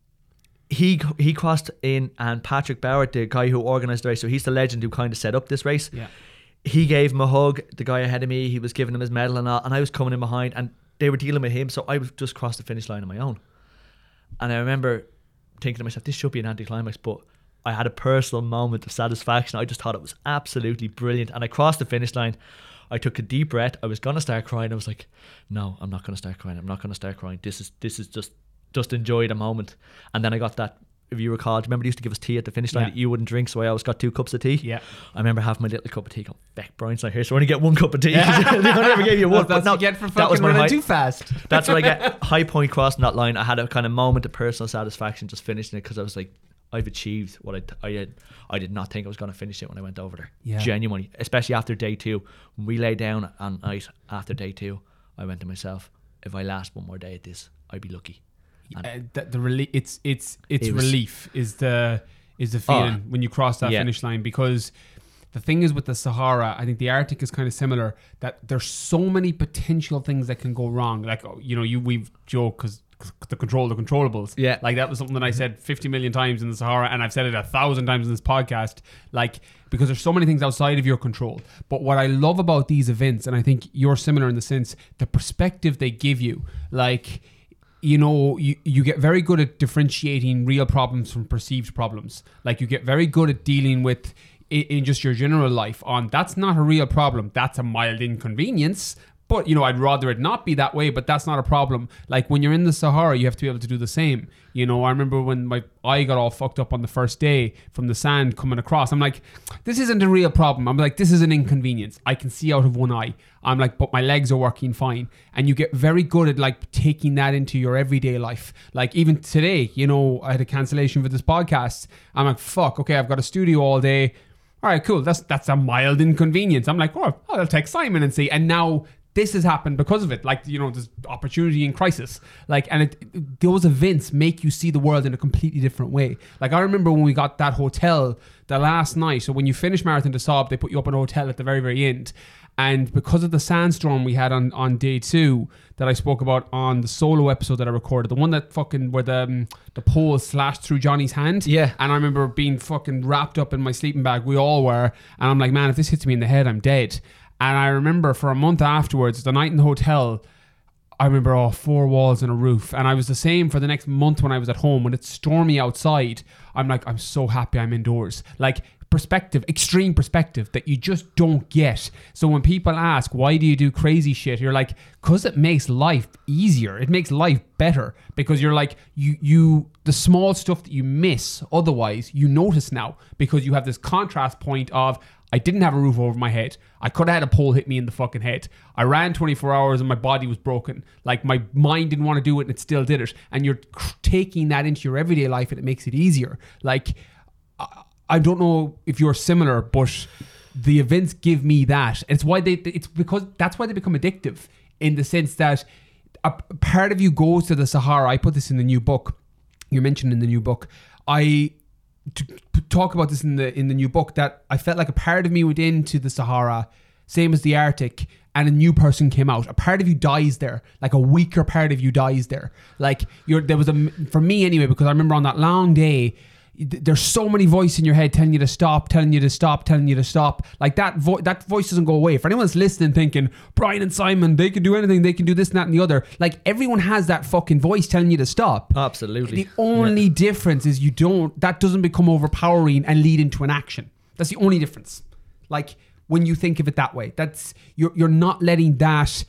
he he crossed in, and Patrick Bauer, the guy who organised the race, so he's the legend who kind of set up this race. Yeah. He gave him a hug, the guy ahead of me. He was giving him his medal and all. And I was coming in behind. And they were dealing with him. So I just crossed the finish line on my own. And I remember thinking to myself, this should be an anticlimax, but I had a personal moment of satisfaction. I just thought it was absolutely brilliant. And I crossed the finish line. I took a deep breath. I was gonna start crying. I was like, no, I'm not gonna start crying. I'm not gonna start crying. This is this is just just enjoy the moment. And then I got that, if you recall, do you remember they used to give us tea at the finish line Yeah. that you wouldn't drink, so I always got two cups of tea. Yeah. I remember having my little cup of tea going, feck, Brian's not here, so I only get one cup of tea. They never gave you one. That's But no, what you get for that was fucking my running high, too fast. that's what I get. High point crossing that line. I had a kind of moment of personal satisfaction just finishing it, because I was like, I've achieved what I, t- I had. I did not think I was going to finish it when I went over there. Yeah. Genuinely, especially after day two. When we lay down on night after day two, I went to myself, if I last one more day at this, I'd be lucky. And Uh, the, the relief, it's it's it's It was- relief is the is the feeling Oh, when you cross that yeah. finish line, because the thing is with the Sahara, I think the Arctic is kind of similar, that there's so many potential things that can go wrong. Like, oh, you know, you we've joked because the control the controllables. Yeah. Like that was something that I said fifty million times in the Sahara, and I've said it a thousand times in this podcast. Like, because there's so many things outside of your control. But what I love about these events, and I think you're similar in the sense, the perspective they give you, like, you know, you, you get very good at differentiating real problems from perceived problems. Like, you get very good at dealing with in, in just your general life on, that's not a real problem, that's a mild inconvenience. But, you know, I'd rather it not be that way, but that's not a problem. Like, when you're in the Sahara, you have to be able to do the same. You know, I remember when my eye got all fucked up on the first day from the sand coming across. I'm like, this isn't a real problem. I'm like, this is an inconvenience. I can see out of one eye. I'm like, but my legs are working fine. And you get very good at, like, taking that into your everyday life. Like, even today, you know, I had a cancellation for this podcast. I'm like, fuck, okay, I've got a studio all day. All right, cool. That's that's a mild inconvenience. I'm like, oh, I'll text Simon and see. And now this has happened because of it. Like, you know, there's opportunity in crisis. Like, and it, those events make you see the world in a completely different way. Like, I remember when we got that hotel the last night. So when you finish Marathon des Sables, they put you up in a hotel at the very, very end. And because of the sandstorm we had on, on day two that I spoke about on the solo episode that I recorded, the one that fucking where the um, the pole slashed through Johnny's hand. Yeah. And I remember being fucking wrapped up in my sleeping bag. We all were. And I'm like, man, if this hits me in the head, I'm dead. And I remember for a month afterwards, the night in the hotel, I remember, oh, four walls and a roof. And I was the same for the next month when I was at home. When it's stormy outside, I'm like, I'm so happy I'm indoors. Like, perspective, extreme perspective that you just don't get. So when people ask, why do you do crazy shit? You're like, because it makes life easier. It makes life better. Because you're like, you, you, the small stuff that you miss otherwise, you notice now. Because you have this contrast point of, I didn't have a roof over my head. I could have had a pole hit me in the fucking head. I ran twenty-four hours and my body was broken. Like, my mind didn't want to do it and it still did it. And you're taking that into your everyday life and it makes it easier. Like, I, I don't know if you're similar, but the events give me that. It's why they, it's because that's why they become addictive, in the sense that a part of you goes to the Sahara. I put this in the new book. You mentioned in the new book. I... to talk about this in the in the new book, that I felt like a part of me went into the Sahara, same as the Arctic, and a new person came out. A part of you dies there, like a weaker part of you dies there. Like, you're there was a, for me anyway, because I remember on that long day, there's so many voices in your head telling you to stop, telling you to stop, telling you to stop. Like, that vo- that voice doesn't go away. For anyone that's listening thinking, Brian and Simon, they can do anything, they can do this and that and the other. Like, everyone has that fucking voice telling you to stop. Absolutely. The only yeah. difference is you don't, that doesn't become overpowering and lead into an action. That's the only difference. Like, when you think of it that way, that's, you're you're not letting that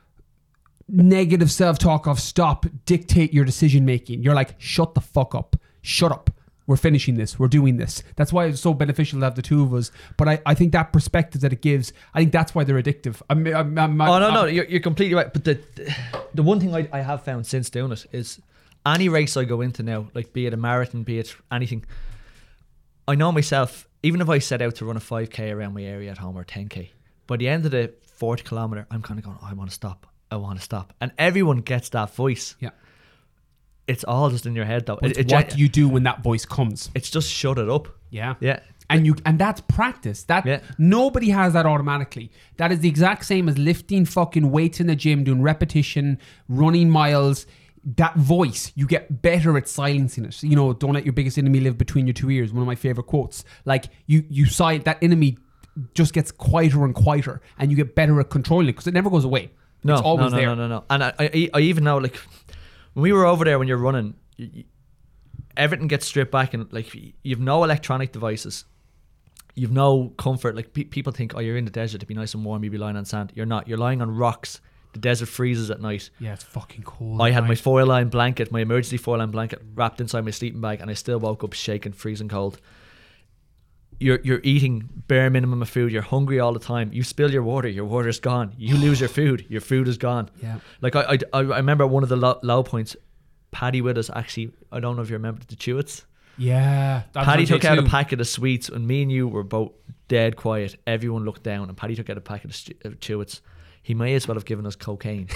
negative self-talk of stop dictate your decision making. You're like, shut the fuck up. Shut up. We're finishing this. We're doing this. That's why it's so beneficial to have the two of us. But I, I think that perspective that it gives, I think that's why they're addictive. I'm, I'm, I'm, oh, no, I'm, no. You're, you're completely right. But the the one thing I, I have found since doing it is any race I go into now, like be it a marathon, be it anything, I know myself, even if I set out to run a five K around my area at home or ten K, by the end of the forty kilometre, I'm kind of going, oh, I want to stop. I want to stop. And everyone gets that voice. Yeah. it's all just in your head though. It's It, it, what do you do when that voice comes? it's just shut it up. Yeah. Yeah. And you and that's practice. That Yeah. nobody has that automatically. That is the exact same as lifting fucking weights in the gym, doing repetition, running miles. That voice, you get better at silencing it. You know, don't let your biggest enemy live between your two ears. One of my favorite quotes. Like you, you silence that enemy, just gets quieter and quieter, and you get better at controlling it because it never goes away. No, it's always no, no, there. no, no, no. And I, I, I even know, like, when we were over there, when you're running, you, you, everything gets stripped back, and like, you've no electronic devices, you've no comfort. Like, pe- people think, oh, you're in the desert, it'd be nice and warm, you'd be lying on sand. You're not. You're lying on rocks. The desert freezes at night. Yeah, it's fucking cold. I had my right? foil line blanket, my emergency foil line blanket, wrapped inside my sleeping bag, and I still woke up shaking, freezing cold. You're you're eating bare minimum of food. You're hungry all the time. You spill your water, your water's gone. You lose your food, your food is gone. Yeah. Like I I, I remember one of the low, low points. Paddy with us actually. I don't know if you remember the Chewits. Yeah. that Paddy was on took day out a two. packet of sweets, and me and you were both dead quiet. Everyone looked down, and Paddy took out a packet of stu- of Chewits. He may as well have given us cocaine.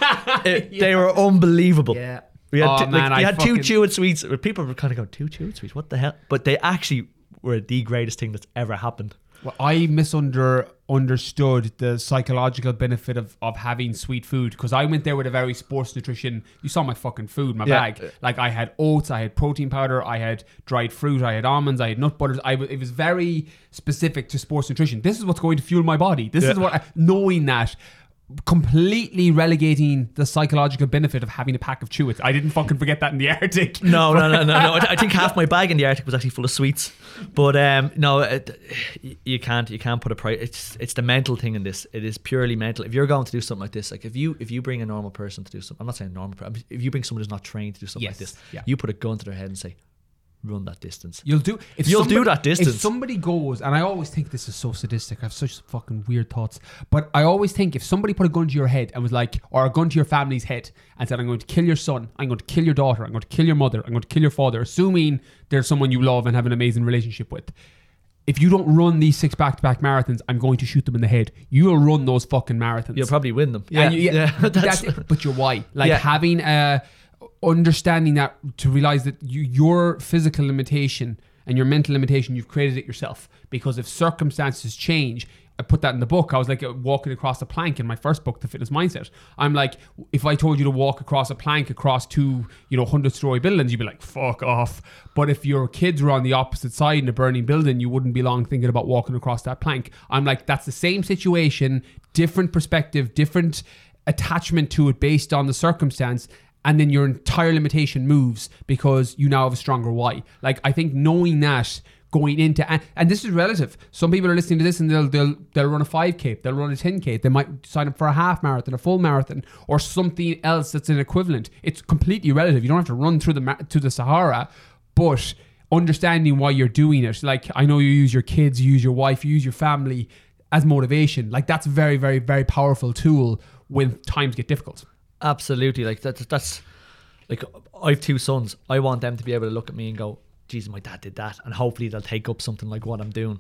It- Yeah. They were unbelievable. Yeah. We had, Oh, two, like, man, we I had two fucking- Chewit sweets. People were kind of going, two Chewit sweets? What the hell? But they actually were the greatest thing that's ever happened. Well, I misunder understood the psychological benefit of, of having sweet food because I went there with a very sports nutrition. You saw my fucking food, my Yeah. bag. Like I had oats, I had protein powder, I had dried fruit, I had almonds, I had nut butters. I w- it was very specific to sports nutrition. This is what's going to fuel my body. This Yeah. is what I, knowing that. Completely relegating the psychological benefit of having a pack of Chewits. I didn't fucking forget that in the Arctic. No, no, no, no, no. I, I think half my bag in the Arctic was actually full of sweets. But um, no, it, you can't, you can't put a price. It's, it's the mental thing in this. It is purely mental. If you're going to do something like this, like if you, if you bring a normal person to do something, I'm not saying normal, person, if you bring someone who's not trained to do something Yes, like this, yeah. you put a gun to their head and say, run that distance. You'll do. If You'll somebody, do that distance. If somebody goes, and I always think this is so sadistic. I have such fucking weird thoughts. But I always think if somebody put a gun to your head and was like, or a gun to your family's head and said, "I'm going to kill your son. I'm going to kill your daughter. I'm going to kill your mother. I'm going to kill your father," assuming there's someone you love and have an amazing relationship with. If you don't run these six back-to-back marathons, I'm going to shoot them in the head. You will run those fucking marathons. You'll probably win them. Yeah, And you- yeah, yeah. that's, That's, it. But you're why? Like Yeah. having a understanding that to realize that you, your physical limitation and your mental limitation, you've created it yourself. Because if circumstances change, I put that in the book. I was like walking across a plank in my first book, The Fitness Mindset. I'm like, if I told you to walk across a plank across two, you know, hundred story buildings, you'd be like, fuck off. But if your kids were on the opposite side in a burning building, you wouldn't be long thinking about walking across that plank. I'm like, that's the same situation, different perspective, different attachment to it based on the circumstance. And then your entire limitation moves because you now have a stronger why. Like, I think knowing that going into, and, and this is relative. Some people are listening to this and they'll they'll they'll run a five K, they'll run a ten K, they might sign up for a half marathon, a full marathon, or something else that's an equivalent. It's completely relative. You don't have to run through the ma- to the Sahara, but understanding why you're doing it. Like, I know you use your kids, you use your wife, you use your family as motivation. Like, that's a very, very, very powerful tool when times get difficult. Absolutely. Like that's that's like I have two sons. I want them to be able to look at me and go, "Jesus, my dad did that," and hopefully they'll take up something like what I'm doing.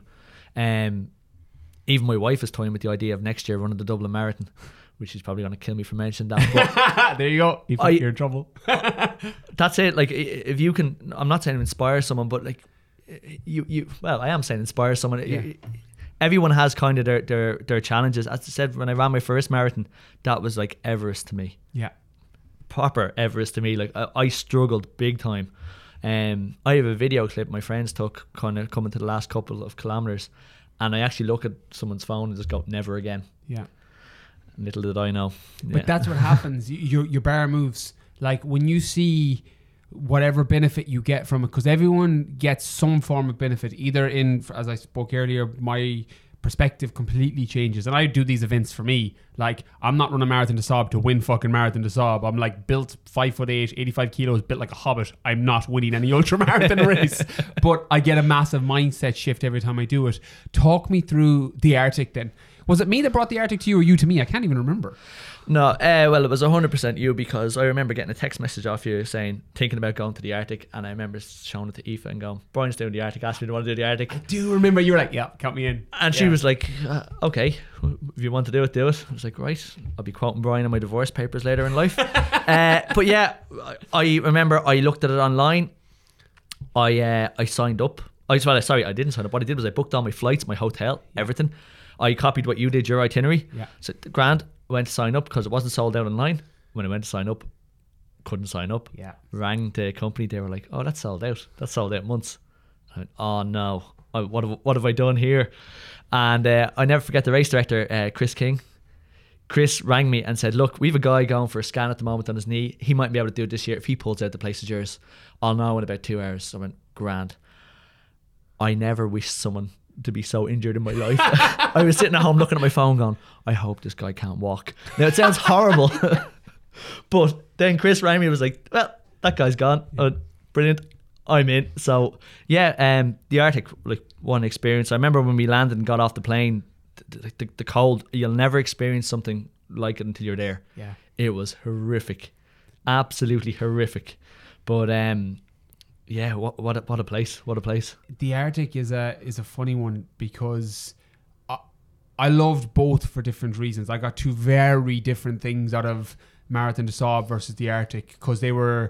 Um, even my wife is toying with the idea of next year running the Dublin Marathon, which is probably going to kill me for mentioning that. But There you go. You I- think you're in trouble. that's it. Like, i- if you can, I'm not saying inspire someone, but like you, you. Well, I am saying inspire someone. Yeah. Everyone has kind of their, their their challenges. As I said, when I ran my first marathon, that was like Everest to me. Yeah. Proper Everest to me. Like I, I struggled big time. Um, I have a video clip my friends took kind of coming to the last couple of kilometers, and I actually look at someone's phone and just go, "Never again." Yeah. Little did I know. But Yeah. that's what happens. You- Your your bar moves. Like when you see whatever benefit you get from it, because everyone gets some form of benefit. Either in, as I spoke earlier, my perspective completely changes. And I do these events for me. Like, I'm not running Marathon des Sables to win fucking Marathon des Sables. I'm like built five foot eight, eighty-five kilos, built like a hobbit. I'm not winning any ultra marathon race, but I get a massive mindset shift every time I do it. Talk me through the Arctic then. Was it me that brought the Arctic to you or you to me? I can't even remember. No, uh, well, it was one hundred percent you, because I remember getting a text message off you saying, thinking about going to the Arctic, and I remember showing it to Aoife and going, Brian's doing the Arctic, asked me to want to do the Arctic. I do remember you were like, yeah, count me in. And yeah. she was like, uh, okay, if you want to do it, do it. I was like, right, I'll be quoting Brian in my divorce papers later in life. uh, but yeah, I remember I looked at it online. I uh, I signed up. I well, sorry, I didn't sign up. What I did was I booked all my flights, my hotel, yeah. everything. I copied what you did, your itinerary. Yeah. So grand, went to sign up because it wasn't sold out online. When I went to sign up, couldn't sign up. Yeah. Rang the company. They were like, "Oh, that's sold out. That's sold out months." I went, "Oh no, I, what have what have I done here?" And uh, I never forget the race director, uh, Chris King. Chris rang me and said, "Look, we have a guy going for a scan at the moment on his knee. He might be able to do it this year. If he pulls out, the place is yours. I'll know in about two hours." So I went, grand. I never wished someone to be so injured in my life. I was sitting at home looking at my phone going, I hope this guy can't walk. Now it sounds horrible, but then Chris rang me and was like, well, that guy's gone. Yeah. Uh, brilliant. I'm in. So yeah, um, the Arctic, like one experience. I remember when we landed and got off the plane, the, the, the cold, you'll never experience something like it until you're there. Yeah. It was horrific. Absolutely horrific. But um, yeah, what what a, what a place! What a place! The Arctic is a is a funny one because I, I loved both for different reasons. I got two very different things out of Marathon des Sables versus the Arctic because they were.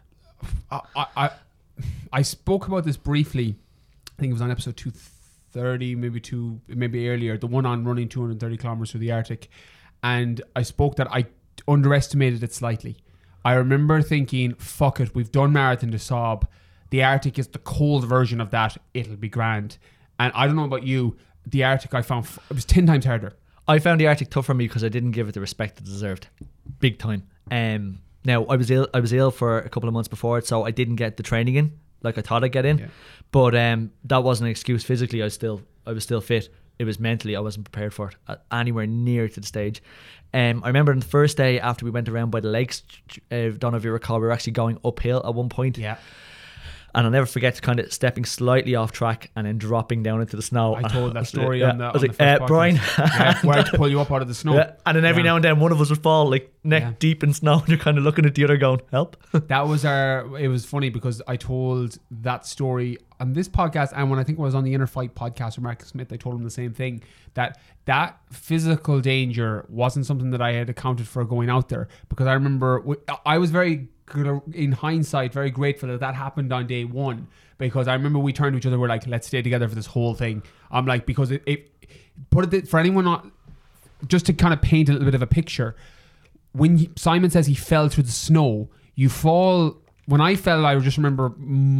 I, I I spoke about this briefly. I think it was on episode two thirty, maybe two, maybe earlier. The one on running two hundred thirty kilometers through the Arctic, and I spoke that I underestimated it slightly. I remember thinking, fuck it, we've done Marathon des Sables. The Arctic is the cold version of that. It'll be grand. And I don't know about you, the Arctic I found, f- it was ten times harder. I found the Arctic tough for me because I didn't give it the respect it deserved. Big time. Um, now, I was ill I was ill for a couple of months before it, so I didn't get the training in like I thought I'd get in. Yeah. But um, that wasn't an excuse. Physically, I was still I was still fit. It was mentally, I wasn't prepared for it uh, anywhere near to the stage. Um, I remember on the first day after we went around by the lakes, uh, don't know if you recall, we were actually going uphill at one point. Yeah. And I'll never forget kind of stepping slightly off track and then dropping down into the snow. I told that story yeah, on the I was on like, the first uh, Brian. yeah, where to pull you up out of the snow. Yeah. And then every yeah. now and then one of us would fall like neck yeah. deep in snow and you're kind of looking at the other going, help. That was our, it was funny because I told that story on this podcast, and when I think I was on the Inner Fight podcast with Marcus Smith, I told him the same thing, that that physical danger wasn't something that I had accounted for going out there, because I remember I was very good, in hindsight, very grateful that that happened on day one, because I remember we turned to each other, we're like, let's stay together for this whole thing. I'm like, because it, it put it for anyone not, just to kind of paint a little bit of a picture, when he, Simon says he fell through the snow, you fall. When I fell, I just remember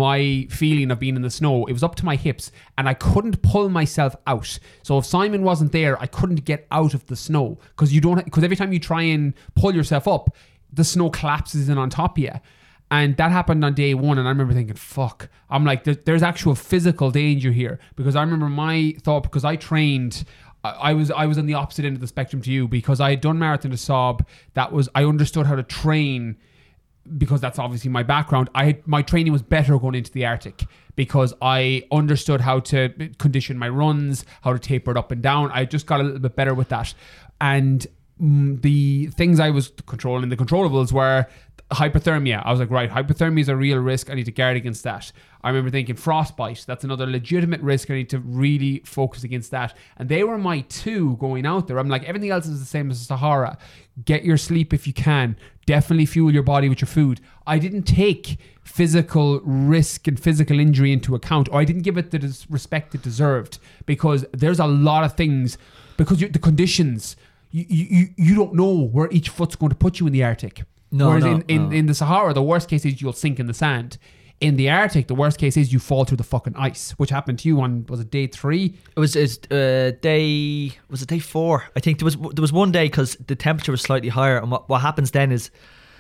my feeling of being in the snow. It was up to my hips and I couldn't pull myself out. So if Simon wasn't there, I couldn't get out of the snow, because you don't, because every time you try and pull yourself up, the snow collapses in on top of you. And that happened on day one. And I remember thinking, fuck, I'm like, there, there's actual physical danger here, because I remember my thought, because I trained, I, I was, I was on the opposite end of the spectrum to you, because I had done Marathon des Sables. That was, I understood how to train, because that's obviously my background. I had, my training was better going into the Arctic, because I understood how to condition my runs, how to taper it up and down. I just got a little bit better with that. And mm, the things I was controlling, the controllables, were hypothermia. I was like, right, hypothermia is a real risk. I need to guard against that. I remember thinking frostbite, that's another legitimate risk. I need to really focus against that. And they were my two going out there. I'm like, everything else is the same as the Sahara. Get your sleep if you can. Definitely fuel your body with your food. I didn't take physical risk and physical injury into account, or I didn't give it the respect it deserved, because there's a lot of things, because you, the conditions, you, you you don't know where each foot's going to put you in the Arctic. No, Whereas no, in, in, no. in the Sahara, the worst case is you'll sink in the sand. In the Arctic, the worst case is you fall through the fucking ice, which happened to you on, was it day three? It was it's, uh, day, was it day four? I think there was there was one day, because the temperature was slightly higher, and what, what happens then is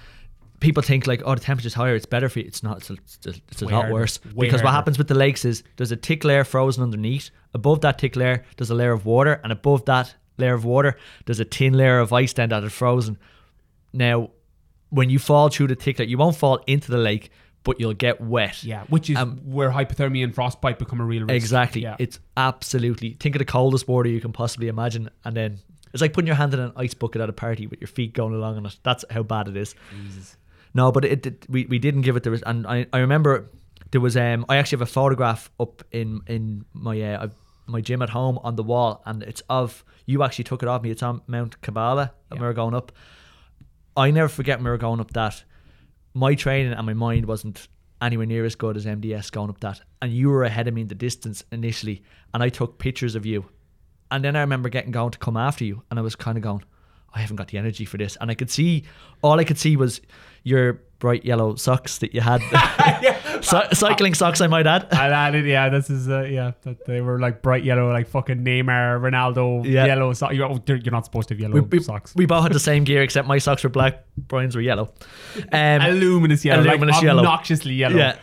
people think like, oh, the temperature's higher, it's better for you. It's not, it's, it's, it's a Way lot harder. worse. Way Because harder. what happens with the lakes is there's a thick layer frozen underneath. Above that thick layer, there's a layer of water, and above that layer of water, there's a thin layer of ice then that is frozen. Now, when you fall through the thick layer, you won't fall into the lake, but you'll get wet. Yeah, which is Um, where hypothermia and frostbite become a real risk. Exactly. Yeah. It's absolutely, think of the coldest water you can possibly imagine, and then it's like putting your hand in an ice bucket at a party with your feet going along on it. That's how bad it is. Jesus. No, but it, it we, we didn't give it the res- and I, I remember there was um I actually have a photograph up in in my uh, my gym at home on the wall, and it's of you actually took it off me. It's on Mount Kabbalah when Yeah. we were going up. I never forget when we were going up that my training and my mind wasn't anywhere near as good as M D S going up that, and you were ahead of me in the distance initially, and I took pictures of you, and then I remember getting going to come after you, and I was kind of going, I haven't got the energy for this, and I could see, all I could see was your bright yellow socks that you had. Cy- cycling socks, I might add. I added, yeah, this is, uh, yeah, that they were like bright yellow, like fucking Neymar, Ronaldo, Yeah. yellow socks. You're, oh, you're not supposed to have yellow We, we, socks. we both had the same gear, except my socks were black, Brian's were yellow. Um, Luminous yellow, luminous like yellow. obnoxiously yellow. Yeah.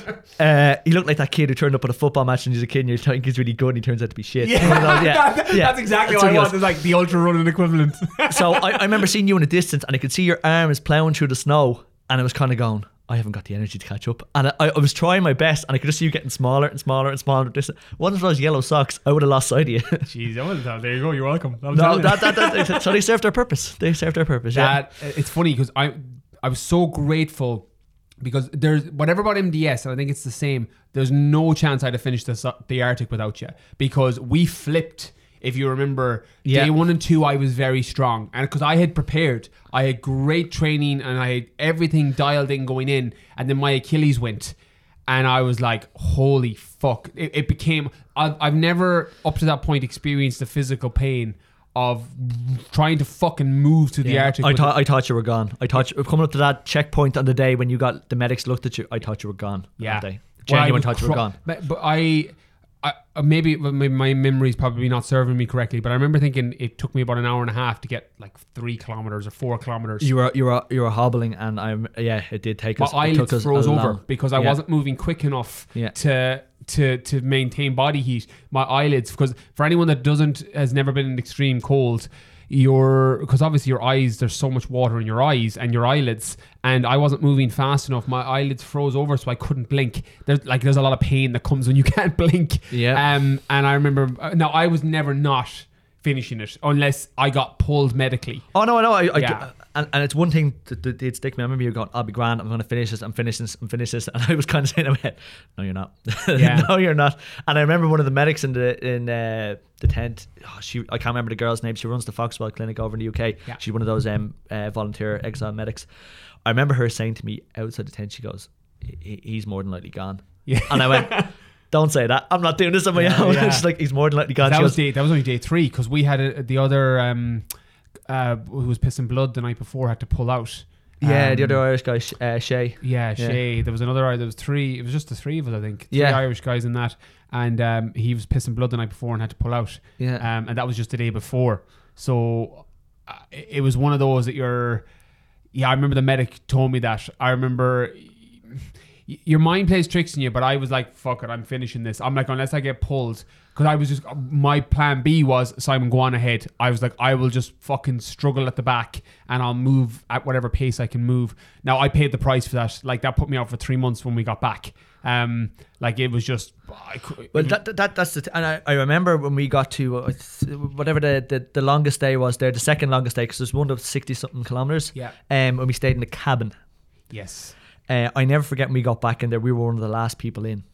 Uh, he looked like that kid who turned up at a football match when he was a kid and you think he's really good and he turns out to be shit. Yeah, One of those, yeah. That- yeah. that's exactly That's what I what want. he It's like the ultra running equivalent. So I, I remember seeing you in a distance and I could see your arms ploughing through the snow, and I was kind of going, I haven't got the energy to catch up. And I, I was trying my best, and I could just see you getting smaller and smaller and smaller. Distance. One of those yellow socks, I would have lost sight of you. Jeez, I wouldn't have. There you go. You're welcome. I'm No, telling you. that, that, that, so they served their purpose. They served their purpose. Yeah. That it's funny because I I was so grateful because there's whatever about M D S, and I think it's the same. There's no chance I'd have finished the the Arctic without you, because we flipped. If you remember, Yeah. day one and two, I was very strong, and because I had prepared, I had great training, and I had everything dialed in going in, and then my Achilles went, and I was like, "Holy fuck!" It, it became. I've, I've never up to that point experienced the physical pain of trying to fucking move to the Yeah. Arctic. I with- thought I thought you were gone. I thought you, coming up to that checkpoint on the day when you got the medics looked at you, I thought you were gone. Yeah. That day. Well, I Genuine was thought you were cro- gone. But, but I, I uh, maybe my, my memory's probably not serving me correctly, but I remember thinking it took me about an hour and a half to get like three kilometers or four kilometers. You were you were you were hobbling, and I'm yeah, it did take My us. it eyelids took us froze a over long- because I yeah. wasn't moving quick enough Yeah. to to to maintain body heat. My eyelids, because for anyone that doesn't has never been in extreme cold, your because obviously your eyes, there's so much water in your eyes and your eyelids, and I wasn't moving fast enough. My eyelids froze over, so I couldn't blink. There's like there's a lot of pain that comes when you can't blink. Yeah. Um. And I remember now I was never not finishing it unless I got pulled medically. Oh no, I know. I, I Yeah. and, and it's one thing that that did stick me. I remember you going, "I'll be grand. I'm going to finish this. I'm finishing this. I'm finishing this." And I was kind of saying in my head, "No, you're not. Yeah. No, you're not." And I remember one of the medics in the in uh, the tent. Oh, she I can't remember the girl's name. She runs the Foxwell Clinic over in the U K. Yeah. She's one of those um uh, volunteer exile medics. I remember her saying to me outside the tent, she goes, "He- "He's more than likely gone." Yeah. And I went, "Don't say that. I'm not doing this on my Yeah, own." yeah. She's like, "He's more than likely gone." That She was goes, day, that was only day three because we had a, the other um, uh, who was pissing blood the night before had to pull out. yeah, Um, the other Irish guy, Sh- uh, Shay. Yeah, Yeah. Shay. There was another. There was three. It was just the three of us, I think. Three Yeah. Irish guys in that, and um, he was pissing blood the night before and had to pull out. Yeah. Um, and that was just the day before. So uh, it it was one of those that you're. Yeah, I remember the medic told me that. I remember. y- Your mind plays tricks on you, but I was like, "Fuck it, I'm finishing this." I'm like, unless I get pulled, because I was just my plan B was Simon, go on ahead. I was like, I will just fucking struggle at the back, and I'll move at whatever pace I can move. Now I paid the price for that. Like that put me out for three months when we got back. Um, like it was just. I cou- Well, it- that, that that's the t- and I, I remember when we got to uh, whatever the, the, the longest day was there, the second longest day, because there's one of sixty something kilometers. Yeah. Um, when we stayed in the cabin, yes. uh, I never forget when we got back in there. We were one of the last people in,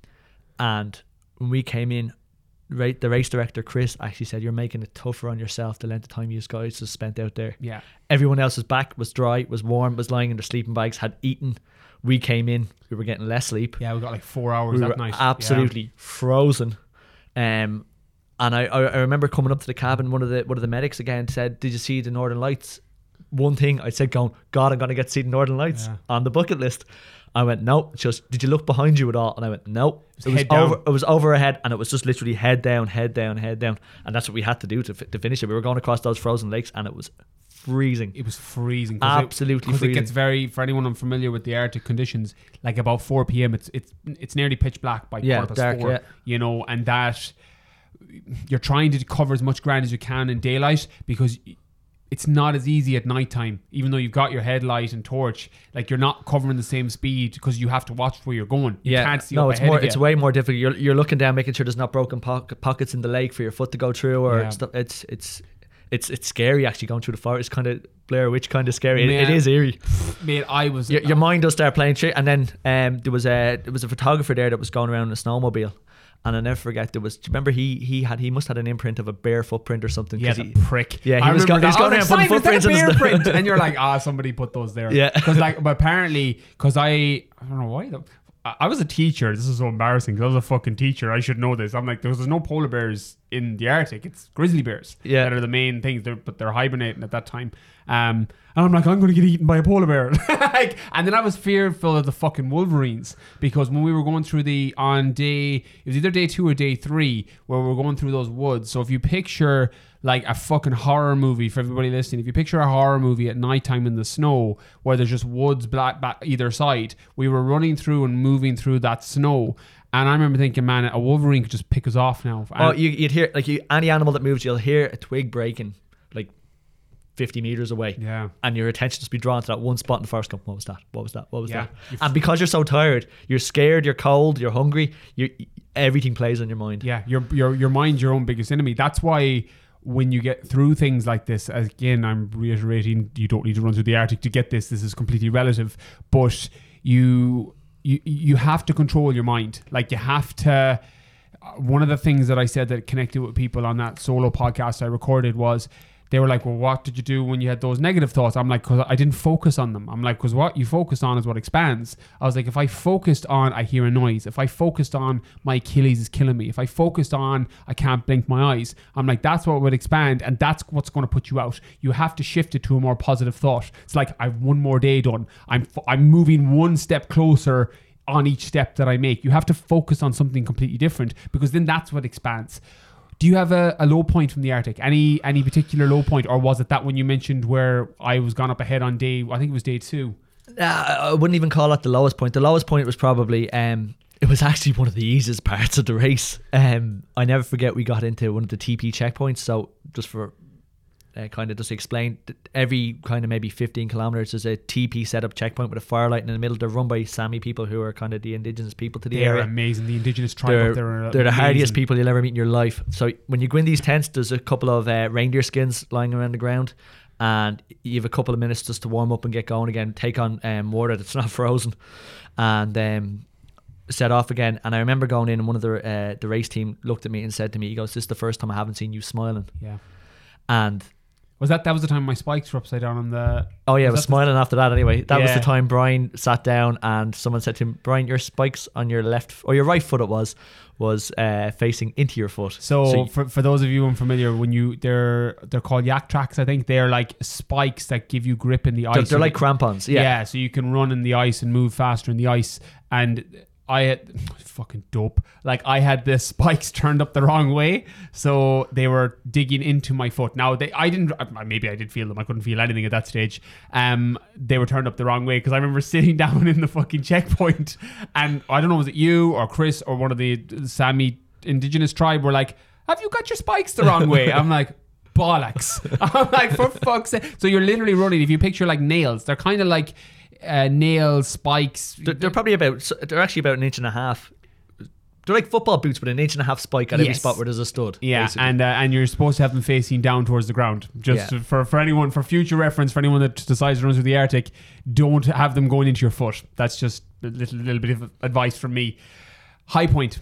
and when we came in, right, the race director Chris actually said, "You're making it tougher on yourself the length of time you guys have spent out there." Yeah. Everyone else's back was dry, was warm, was lying in their sleeping bags, had eaten. We came in, we were getting less sleep. Yeah, we got like four hours We that were night. absolutely frozen. Um, and I, I I remember coming up to the cabin. One of the one of the medics again said, "Did you see the Northern Lights?" One thing I said, "Going, God, I'm gonna get to see the Northern Lights Yeah. on the bucket list." I went, "No." Just, "Did you look behind you at all?" And I went, "No." was It was head down. over. It was over our head, and it was just literally head down, head down, head down, and that's what we had to do to fi- to finish it. We were going across those frozen lakes, and it was freezing. It was freezing. 'cause it- Absolutely 'cause freezing. it gets very, for anyone unfamiliar with the Arctic conditions, like about four p.m. it's it's it's nearly pitch black by Yeah, quarter past dark, four. yeah. You know, and that you're trying to cover as much ground as you can in daylight because it's not as easy at nighttime, even though you've got your headlight and torch. Like you're not covering the same speed because you have to watch where you're going. You yeah. can't see no, up it's ahead more. of you. It's way more difficult. You're you're looking down, making sure there's not broken po- pockets in the lake for your foot to go through, or Yeah. stuff. It's it's it's it's scary actually going through the forest. It's kind of Blair Witch kind of scary. It, Man. it is eerie. Mate, I was. Your, your mind does start playing trick, and then um, there was a there was a photographer there that was going around in a snowmobile. And I'll never forget, there was, do you remember he he had he must have had an imprint of a bear footprint or something? Yeah, 'cause the he, prick. Yeah, he I was remember go- he was that. going I around was putting like, "Simon, footprints is in that the a bear snow." print?" And you're like, ah, somebody put those there. Yeah. Because like, but apparently, because I, I don't know why though. I I was a teacher. This is so embarrassing because I was a fucking teacher. I should know this. I'm like, there's, there's no polar bears in the Arctic. It's grizzly bears Yeah. that are the main things. They're, but they're hibernating at that time. Um, and I'm like, I'm going to get eaten by a polar bear. like, and then I was fearful of the fucking wolverines because when we were going through the on day, it was either day two or day three where we were going through those woods. So if you picture like a fucking horror movie for everybody listening, if you picture a horror movie at nighttime in the snow where there's just woods black back either side, we were running through and moving through that snow. And I remember thinking, man, a wolverine could just pick us off now. Oh, And- you, you'd hear like you, any animal that moves, you'll hear a twig breaking like fifty meters away. Yeah. And your attention just be drawn to that one spot in the forest. Go, what was that? What was that? What was Yeah. that? And because you're so tired, you're scared, you're cold, you're hungry. You everything plays on your mind. Yeah, your your your mind's your own biggest enemy. That's why when you get through things like this, again, I'm reiterating, you don't need to run through the Arctic to get this. This is completely relative, but you you you have to control your mind. Like you have to. One of the things that I said that connected with people on that solo podcast I recorded was, they were like, well, what did you do when you had those negative thoughts? I'm like, because I didn't focus on them. I'm like, because what you focus on is what expands. I was like, if I focused on, I hear a noise. If I focused on, my Achilles is killing me. If I focused on, I can't blink my eyes. I'm like, that's what would expand. And that's what's going to put you out. You have to shift it to a more positive thought. It's like, I've one more day done. I'm, I'm moving one step closer on each step that I make. You have to focus on something completely different because then that's what expands. Do you have a, a low point from the Arctic? Any any particular low point, or was it that one you mentioned where I was gone up ahead on day? I think it was day two. Uh, I wouldn't even call it the lowest point. The lowest point was probably um, it was actually one of the easiest parts of the race. Um, I never forget we got into one of the T P checkpoints. So just for uh, kind of just to explain, every kind of maybe fifteen kilometers there's a T P setup checkpoint with a firelight in the middle. They're run by Sami people who are kind of the indigenous people to the They're area. amazing. The indigenous tribe They're, up there are they're the amazing. hardiest people you'll ever meet in your life. So when you go in these tents, there's a couple of uh, reindeer skins lying around the ground, and you have a couple of minutes just to warm up and get going again. Take on um, water that's not frozen, and um, set off again. And I remember going in, and one of the uh, the race team looked at me and said to me, he goes, "This is the first time I haven't seen you smiling." Yeah. And Was that that was the time my spikes were upside down on the? oh yeah, I Was was that smiling after that anyway. That was Yeah. the time Brian sat down and someone said to him, "Brian, your spikes on your left or your right foot it was was uh, facing into your foot." So, So you- for, for those of you unfamiliar, when you they're they're called yak tracks, I think they're like spikes that give you grip in the ice. they're, they're So like you- crampons. Yeah. yeah, so you can run in the ice and move faster in the ice. And I had fucking dope. Like I had the spikes turned up the wrong way, so they were digging into my foot. Now they, I didn't. Maybe I did feel them. I couldn't feel anything at that stage. Um, they were turned up the wrong way because I remember sitting down in the fucking checkpoint, and I don't know, was it you or Chris or one of the Sami indigenous tribe were like, "Have you got your spikes the wrong way?" I'm like, bollocks. I'm like, for fuck's sake. So you're literally running. If you picture like nails, they're kind of like uh, nails, spikes. They're, they're probably about, so they're actually about an inch and a half. They're like football boots, but an inch and a half spike at every Yes. spot where there's a stud. Yeah, basically. and uh, and you're supposed to have them facing down towards the ground. Just Yeah. for, for anyone, for future reference, for anyone that decides to run through the Arctic, don't have them going into your foot. That's just a little, little bit of advice from me. High point.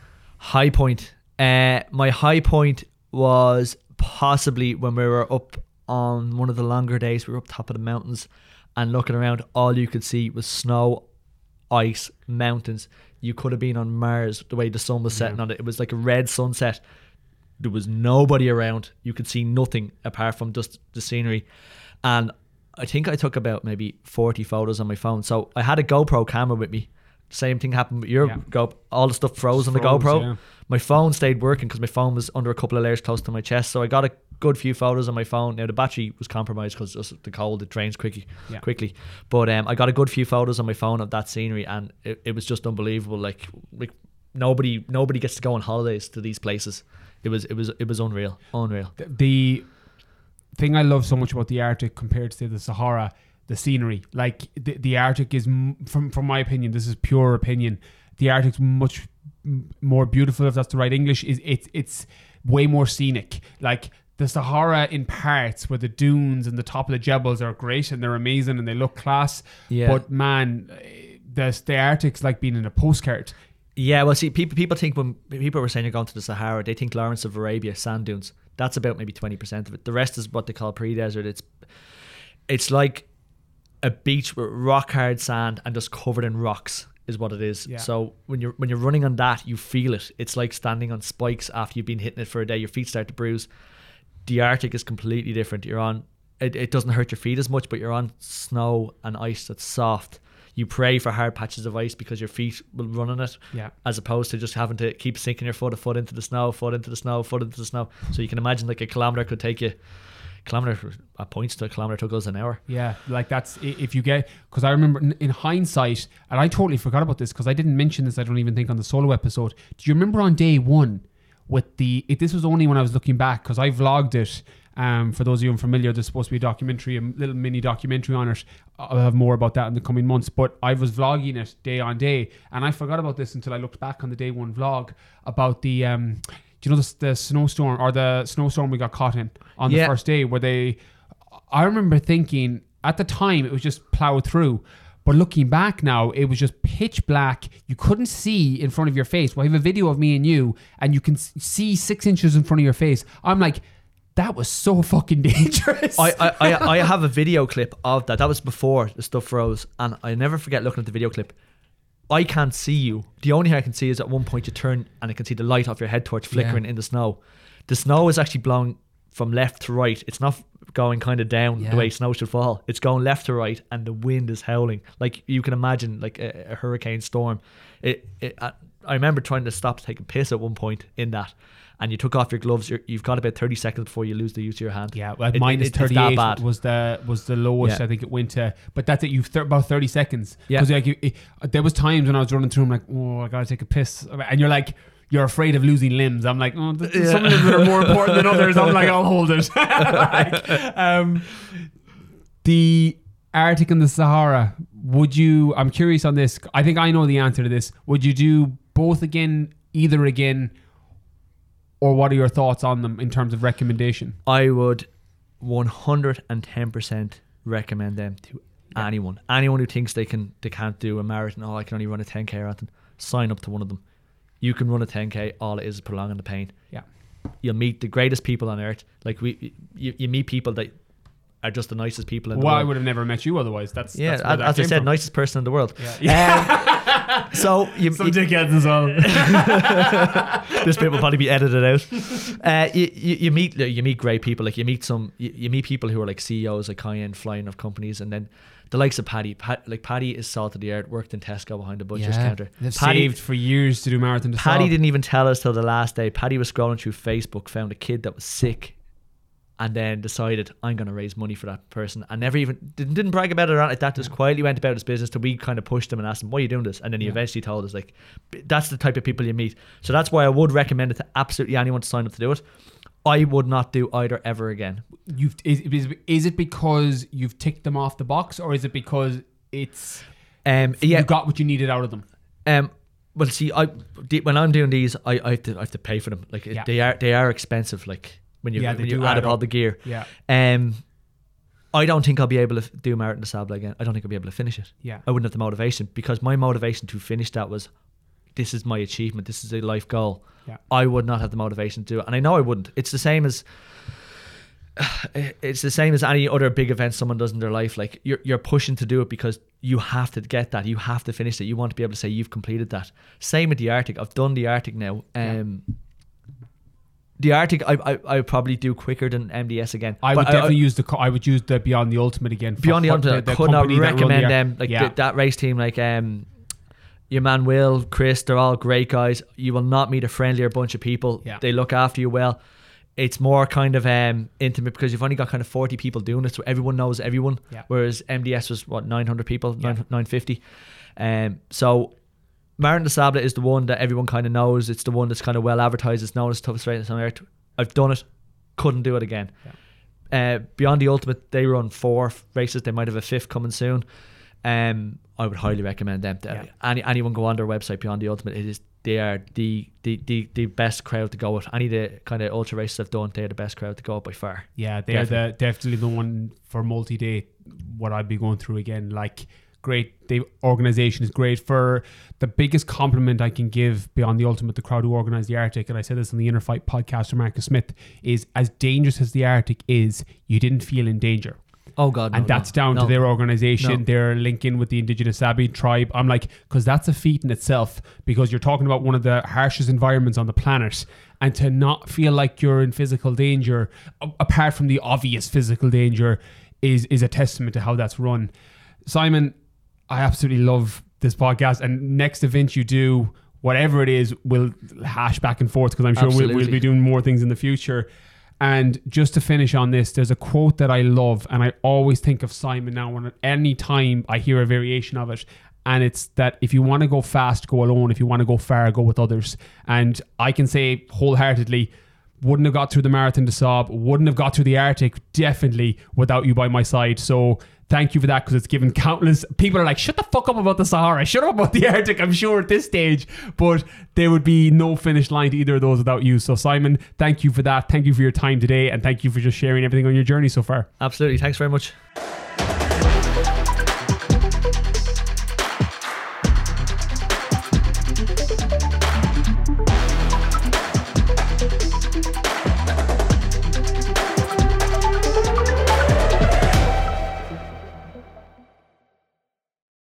High point. Uh, my high point was possibly when we were up on one of the longer days. We were up top of the mountains and looking around, all you could see was snow, ice, mountains. You could have been on Mars the way the sun was setting Yeah. on it. It was like a red sunset. There was nobody around. You could see nothing apart from just the scenery. And I think I took about maybe forty photos on my phone. So I had a GoPro camera with me. Same thing happened with your Yeah. Go. All the stuff froze on the Froze, GoPro. yeah. My phone stayed working because my phone was under a couple of layers close to my chest. So I got a good few photos on my phone. Now the battery was compromised because just the cold, it drains quickly. Yeah. quickly. But um, I got a good few photos on my phone of that scenery, and it, it was just unbelievable. Like, like nobody nobody gets to go on holidays to these places. It was it was it was unreal, unreal. The, the thing I love so much about the Arctic compared to the Sahara, the scenery. Like the, the Arctic is, m- from from my opinion, this is pure opinion, the Arctic's much m- more beautiful, if that's the right English. Is it's it's way more scenic. Like the Sahara in parts, where the dunes and the top of the jebels are great and they're amazing and they look class. Yeah. But man, the the Arctic's like being in a postcard. Yeah, well, see, people people think when people were saying you're going to the Sahara, they think Lawrence of Arabia, sand dunes. That's about maybe twenty percent of it. The rest is what they call pre-desert. It's it's like a beach with rock hard sand and just covered in rocks is what it is. Yeah. So when you're when you're running on that, you feel it. It's like standing on spikes after you've been hitting it for a day. Your feet start to bruise. The Arctic is completely different. You're on it, it doesn't hurt your feet as much, but you're on snow and ice that's soft. You pray for hard patches of ice because your feet will run on it, Yeah. as opposed to just having to keep sinking your foot a foot into the snow, foot into the snow, foot into the snow. So you can imagine like a kilometre could take you, kilometre at points to a kilometre took us an hour. Yeah, like that's i- if you get, because I remember in, in hindsight, and I totally forgot about this because I didn't mention this, I don't even think, on the solo episode. Do you remember on day one with the, it, this was only when I was looking back because I vlogged it. Um, for those of you unfamiliar, there's supposed to be a documentary, a little mini documentary on it. I'll have more about that in the coming months. But I was vlogging it day on day, and I forgot about this until I looked back on the day one vlog about the, um, do you know the, the snowstorm or the snowstorm we got caught in on the Yeah. first day, where they, I remember thinking at the time it was just plowed through. But looking back now, it was just pitch black. You couldn't see in front of your face. Well, I have a video of me and you, and you can s- see six inches in front of your face. I'm like, that was so fucking dangerous. I, I, I, I have a video clip of that. That was before the stuff froze, and I never forget looking at the video clip. I can't see you. The only thing I can see is at one point you turn and I can see the light off your head torch flickering Yeah. in the snow. The snow is actually blowing from left to right. It's not going kind of down Yeah. the way snow should fall. It's going left to right, and the wind is howling. Like you can imagine, like a, a hurricane storm. It, it. I, I remember trying to stop to take a piss at one point in that, and you took off your gloves. You're, you've got about thirty seconds before you lose the use of your hand. Yeah, well, It- minus it- it's that thirty-eight bad. was the was the lowest Yeah. I think it went to. But that's it. You've th- about thirty seconds. Yeah. Because like you, it, there was times when I was running through, I'm like, oh, I gotta take a piss, and you're like, you're afraid of losing limbs. I'm like, oh, th- Yeah. some of them are more important than others. I'm like, I'll hold it. Like, um, the Arctic and the Sahara. Would you? I'm curious on this. I think I know the answer to this. Would you do both again, either again? Or what are your thoughts on them in terms of recommendation? I would one hundred ten percent recommend them to Yeah. anyone. Anyone who thinks they can they can't do a marathon, oh I can only run a ten K or anything, sign up to one of them. You can run a ten K, all it is is prolonging the pain. Yeah. You'll meet the greatest people on earth. Like we you, you meet people that are just the nicest people in the Well, I world. would have never met you otherwise. That's Yeah, that's where as, that as I came said, from. nicest person in the world. Yeah. Um, so you, Some you- dickheads as well. this bit will probably be edited out. Uh, you, you, you meet you meet great people. Like you meet some you, you meet people who are like C E Os, like high end flying of companies, and then the likes of Paddy. Pat, like Paddy is salt of the earth. Worked in Tesco behind the butcher's counter. They've Paddy, saved for years to do marathon to Paddy solve. didn't even tell us till the last day. Paddy was scrolling through Facebook, found a kid that was sick, and then decided I'm going to raise money for that person, and never even didn't, didn't brag about it or anything like that. Just quietly went about his business till we kind of pushed him and asked him, why are you doing this? And then he Yeah. eventually told us, like, that's the type of people you meet. So that's why I would recommend it to absolutely anyone to sign up to do it. I would not do either ever again. You've is, is is it because you've ticked them off the box, or is it because it's Um, yeah. you got what you needed out of them? Um. Well, see, I the- when I'm doing these, I, I have to I have to pay for them. Like Yeah. they are they are expensive. Like when you Yeah, they when you do add add up all up. the gear. Yeah, Um, I don't think I'll be able to f- do Marathon des Sables again. I don't think I'll be able to finish it. yeah, I wouldn't have the motivation, because my motivation to finish that was, this is my achievement. This is a life goal. yeah. I would not have the motivation to do it, and I know I wouldn't. It's the same as it's the same as any other big event someone does in their life. Like you're you're pushing to do it because you have to get that. You have to finish it. You want to be able to say you've completed that. Same with the Arctic. I've done the Arctic now. Um, the Arctic, I, I I would probably do quicker than M D S again. I But would definitely use the. co- I would use the Beyond the Ultimate again. for Beyond the what Ultimate, I could not company that run recommend the- them. Like yeah. th- that race team, like um, your man Will, Chris, they're all great guys. You will not meet a friendlier bunch of people. Yeah. They look after you well. It's more kind of um intimate because you've only got kind of forty people doing it, so everyone knows everyone. Yeah. Whereas M D S was what nine hundred people, Yeah. nine nine fifty. Um, so Marathon des Sables is the one that everyone kind of knows. It's the one that's kind of well advertised. It's known as the toughest race on earth. I've done it. Couldn't do it again. Yeah. Uh, Beyond the Ultimate, they run four races. They might have a fifth coming soon. Um, I would highly recommend them. To, Yeah. Any anyone go on their website, Beyond the Ultimate. It is they are the the, the, the best crowd to go with. Any of the kind of ultra races I've done, they're the best crowd to go with by far. Yeah, they're the definitely the one for multi-day. What I'd be going through again, like great. The organization is great. For the biggest compliment I can give Beyond the Ultimate, the crowd who organised the Arctic, and I said this on the Inner Fight podcast with Marcus Smith, is as dangerous as the Arctic is, you didn't feel in danger. Oh God, no, and that's no, down no. to their organization. No. They're linking with the indigenous Sabi tribe. I'm like, because that's a feat in itself, because you're talking about one of the harshest environments on the planet, and to not feel like you're in physical danger, a- apart from the obvious physical danger, is is a testament to how that's run. Simon, I absolutely love this podcast, and next event you do, whatever it is, we'll hash back and forth, because I'm sure we'll, we'll be doing more things in the future. And just to finish on this, there's a quote that I love, and I always think of Simon now when any time I hear a variation of it, and it's that if you want to go fast, go alone. If you want to go far, go with others. And I can say wholeheartedly, wouldn't have got through the Marathon des Sables, wouldn't have got through the Arctic, definitely, without you by my side. So thank you for that, because it's given countless people are like, shut the fuck up about the Sahara, shut up about the Arctic, I'm sure at this stage, but there would be no finish line to either of those without you. So Simon, thank you for that. Thank you for your time today, and thank you for just sharing everything on your journey so far. Absolutely. Thanks very much.